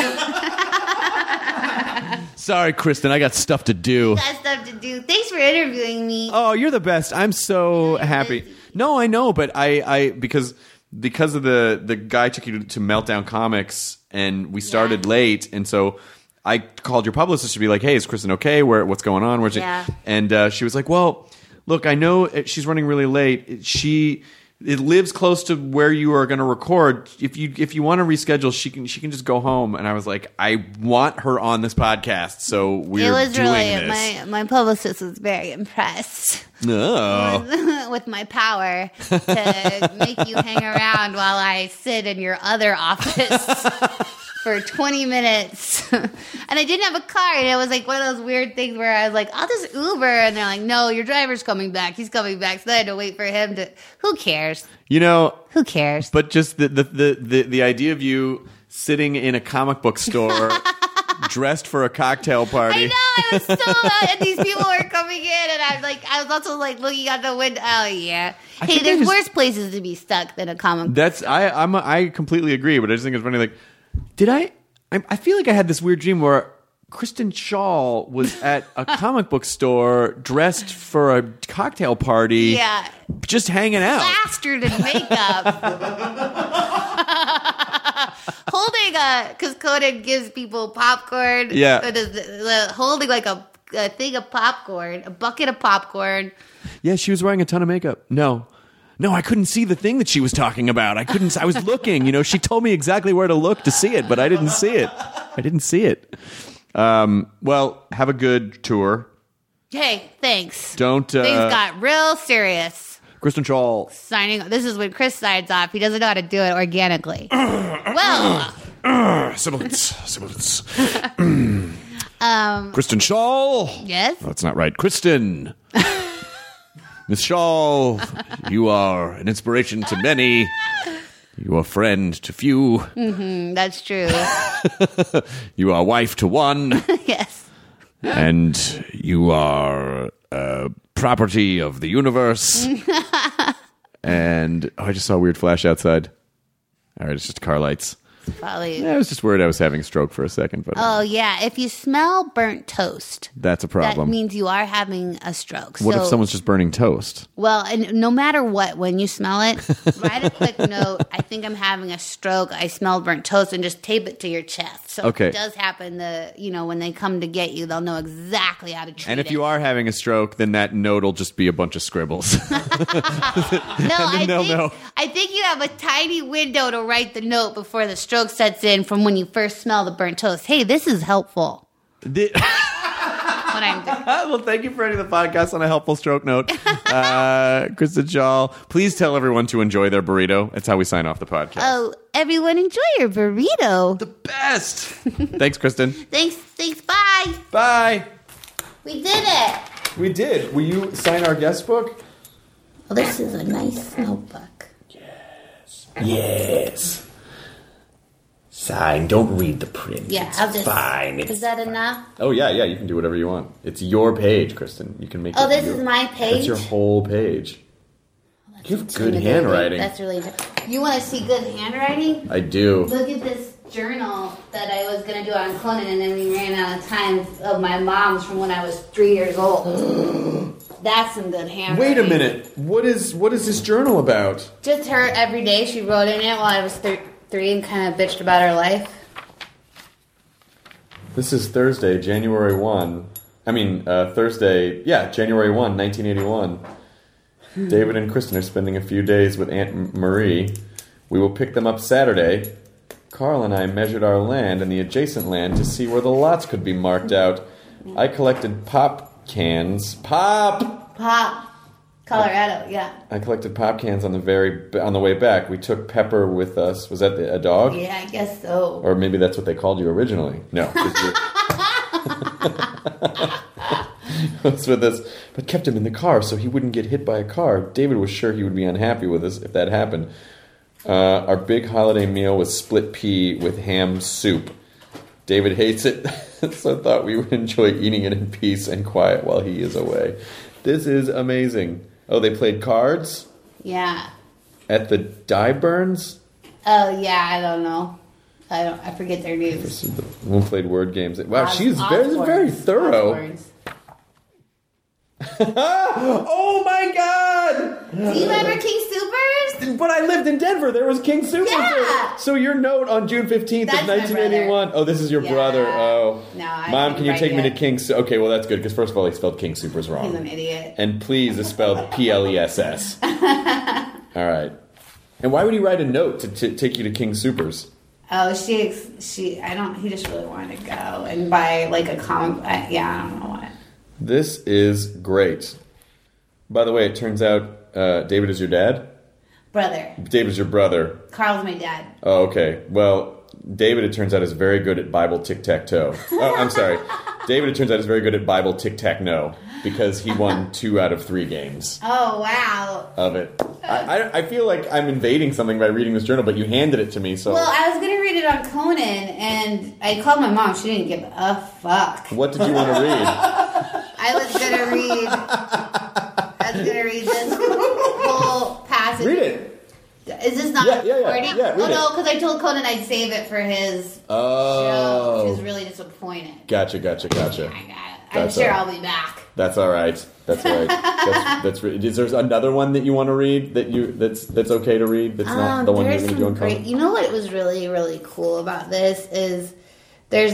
Sorry, Kristen, I got stuff to do.
Got stuff to do. Thanks for interviewing me.
Oh, you're the best. I'm so happy. No, I know, but I because of the guy took you to Meltdown Comics and we started late, and so I called your publicist to be like, hey, is Kristen okay? What's going on? Where's she?
Yeah.
And she was like, well, look, I know she's running really late. It lives close to where you are going to record. If you want to reschedule, she can just go home. And I was like, I want her on this podcast, so we're doing this.
My publicist was very impressed with my power to make you hang around while I sit in your other office for 20 minutes. And I didn't have a car, and it was like one of those weird things where I was like, I'll just Uber, and they're like, no, your driver's coming back. He's coming back. So then I had to wait for him to. Who cares? Who cares?
But just the idea of you sitting in a comic book store dressed for a cocktail party.
I know, I was so and these people were coming in, and I was also like looking out the window. Oh yeah. Hey, there's worse places to be stuck than a comic book store.
I completely agree, but I just think it's funny. Like, I feel like I had this weird dream where Kristen Schaal was at a comic book store dressed for a cocktail party.
Yeah.
Just hanging out.
Plastered in makeup. Holding because Conan gives people popcorn.
Yeah.
Holding like a thing of popcorn, a bucket of popcorn.
Yeah, she was wearing a ton of makeup. No, I couldn't see the thing that she was talking about. I was looking. She told me exactly where to look to see it, but I didn't see it. Well, have a good tour.
Hey, thanks.
Things
got real serious.
Kristen Schaal.
Signing. This is when Chris signs off. He doesn't know how to do it organically.
Sibilance. Kristen Schaal.
Yes?
Oh, that's not right. Kristen. Miss Schaal, you are an inspiration to many. You are a friend to few.
Mm-hmm, that's true.
You are wife to one.
Yes.
And you are property of the universe. And I just saw a weird flash outside. All right, it's just car lights.
Probably.
I was just worried I was having a stroke for a second. But
oh, yeah. If you smell burnt toast,
that's a problem.
That means you are having a stroke.
What if someone's just burning toast?
Well, and no matter what, when you smell it, write a quick note. I think I'm having a stroke. I smelled burnt toast, and just tape it to your chest. So if it does happen, when they come to get you, they'll know exactly how to treat it.
And if you are having a stroke, then that note will just be a bunch of scribbles.
I think you have a tiny window to write the note before the stroke sets in from when you first smell the burnt toast. Hey, this is helpful. What I'm doing.
Well, thank you for ending the podcast on a helpful stroke note. Kristen Schaal, please tell everyone to enjoy their burrito. That's how we sign off the podcast.
Oh, everyone enjoy your burrito.
The best. Thanks, Kristen.
Thanks. Bye.
Bye.
We did it.
We did. Will you sign our guest book?
Well, this is a nice notebook.
Yes. Sign. Don't read the print.
Yeah,
it's
I'll just.
fine.
Is that enough?
Oh, yeah. You can do whatever you want. It's your page, Kristen. You can make it.
Oh, this is my page?
That's your whole page. You have good
really
handwriting.
That's really. You want to see good handwriting?
I do.
Look at this journal that I was going to do on Conan, and then we ran out of time of my mom's from when I was 3 years old. That's some good handwriting.
Wait a minute. What is this journal about?
Just her every day. She wrote in it while I was 3 and kind of bitched about her life.
This is Thursday, January 1. Thursday, January 1, 1981. David and Kristen are spending a few days with Aunt Marie. We will pick them up Saturday.
Carl and I measured our land and the adjacent land to see where the lots could be marked out. I collected pop cans. Pop!
Colorado, yeah.
I collected pop cans on the way back. We took Pepper with us. Was that a dog?
Yeah, I guess so.
Or maybe that's what they called you originally. No. Was with us, but kept him in the car so he wouldn't get hit by a car. David was sure he would be unhappy with us if that happened. Our big holiday meal was split pea with ham soup. David hates it, so thought we would enjoy eating it in peace and quiet while he is away. This is amazing. Oh, they played cards?
Yeah.
At the Dieburns?
Oh, yeah, I don't know. I forget their names.
We played word games. Wow, she's very thorough.
Osborne's.
Oh my God!
Do you remember King Supers?
But I lived in Denver. There was King Supers.
Yeah.
So your note on June 15th
That's
of
my
1981. Oh, this is your
Yeah.
brother. Oh.
No, I
Mom,
didn't
can you
write
take me to
yet.
King Okay, well, that's good, because first of all, he spelled King Supers wrong.
He's an idiot.
And please, it's spelled Pless. All right. And why would he write a note to take you to King Supers?
Oh, he just really wanted to go and buy like a comic. I don't know what.
This is great. By the way, it turns out David is your dad?
Brother.
David's your brother.
Carl's my dad.
Oh, okay. Well, David, it turns out, is very good at Bible tic-tac-toe. Oh, I'm sorry. David, it turns out, is very good at Bible tic-tac-no because he won 2 out of 3 games
Oh, wow.
of it. I feel like I'm invading something by reading this journal, but you handed it to me, so...
Well, I was going to read it on Conan, and I called my mom. She didn't give a fuck.
What did you want to read?
I was going to read this whole passage.
Read it.
Is this not
Yeah,
recording?
yeah, read
oh, no,
it.
because I told Conan I'd save it for his
Oh.
show. He was really disappointed.
Gotcha.
I got it. I'm
That's
sure
all
I'll be back.
That's all right. That's all right. That's is there another one that you want to read that's okay to read? That's not the one you're
there's
going to do on
some great.
Conan?
You know what was really, really cool about this is there's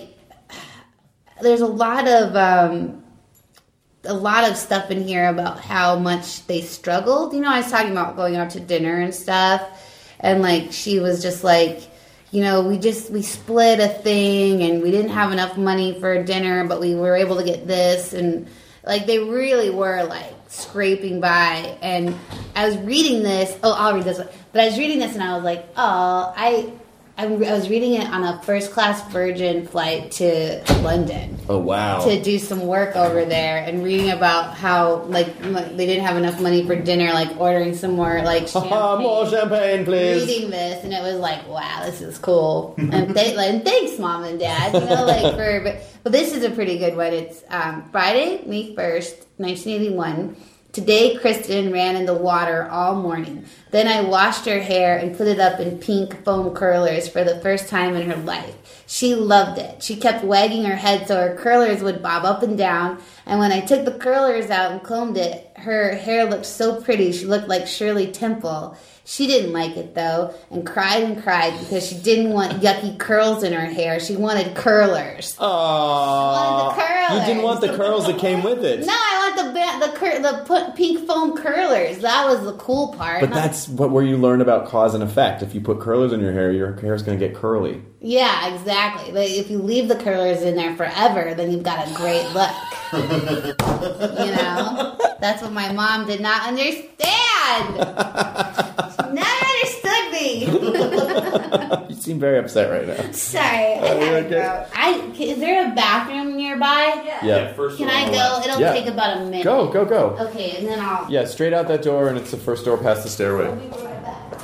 a lot of stuff in here about how much they struggled. You know, I was talking about going out to dinner and stuff, and like she was just like, you know, we split a thing and we didn't have enough money for dinner, but we were able to get this, and like they really were like scraping by. And I was reading this. Oh, I'll read this one. But I was reading this and I was like, oh, I was reading it on a first-class Virgin flight to London.
Oh, wow.
To do some work over there, and reading about how like they didn't have enough money for dinner, like ordering some more like champagne.
More champagne, please.
Reading this, and it was like, wow, this is cool. And thanks, Mom and Dad. You know, like but this is a pretty good one. It's Friday, May 1st, 1981. Today, Kristen ran in the water all morning. Then I washed her hair and put it up in pink foam curlers for the first time in her life. She loved it. She kept wagging her head so her curlers would bob up and down. And when I took the curlers out and combed it, her hair looked so pretty. She looked like Shirley Temple. She didn't like it, though, and cried because she didn't want yucky curls in her hair. She wanted curlers.
Aww.
She wanted the curlers.
You didn't want the curls that came with it.
No, I want the pink foam curlers. That was the cool part.
But that's where you learn about cause and effect. If you put curlers in your hair is going to get curly.
Yeah, exactly. But if you leave the curlers in there forever, then you've got a great look. You know? That's what my mom did not understand. She never understood me.
You seem very upset right now.
Sorry. Is there a bathroom nearby?
Yeah.
First
Can
one
I
on the
go?
left.
It'll
Yeah.
take about a minute.
Go.
Okay, and then I'll
Yeah, straight out that door, and it's the first door past the stairway.
be right back.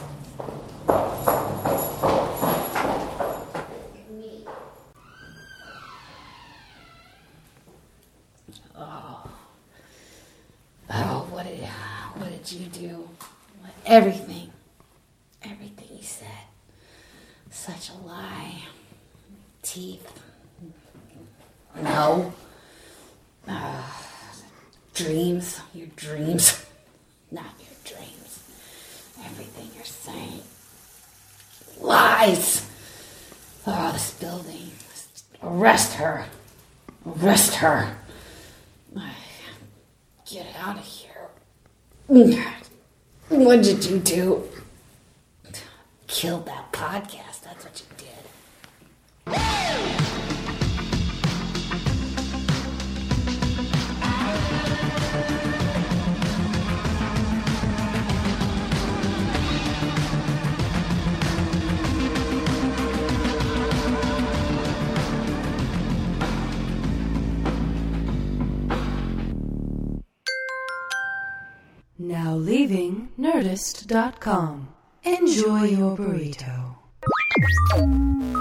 Oh, what did you do? Everything he said. Such a lie. Teeth. No. Dreams. Your dreams. Not your dreams. Everything you're saying. Lies. Oh, this building. Arrest her. Arrest her. Get out of here. What did you do? Killed that podcast. That's what you
Now leaving Nerdist.com. Enjoy your burrito.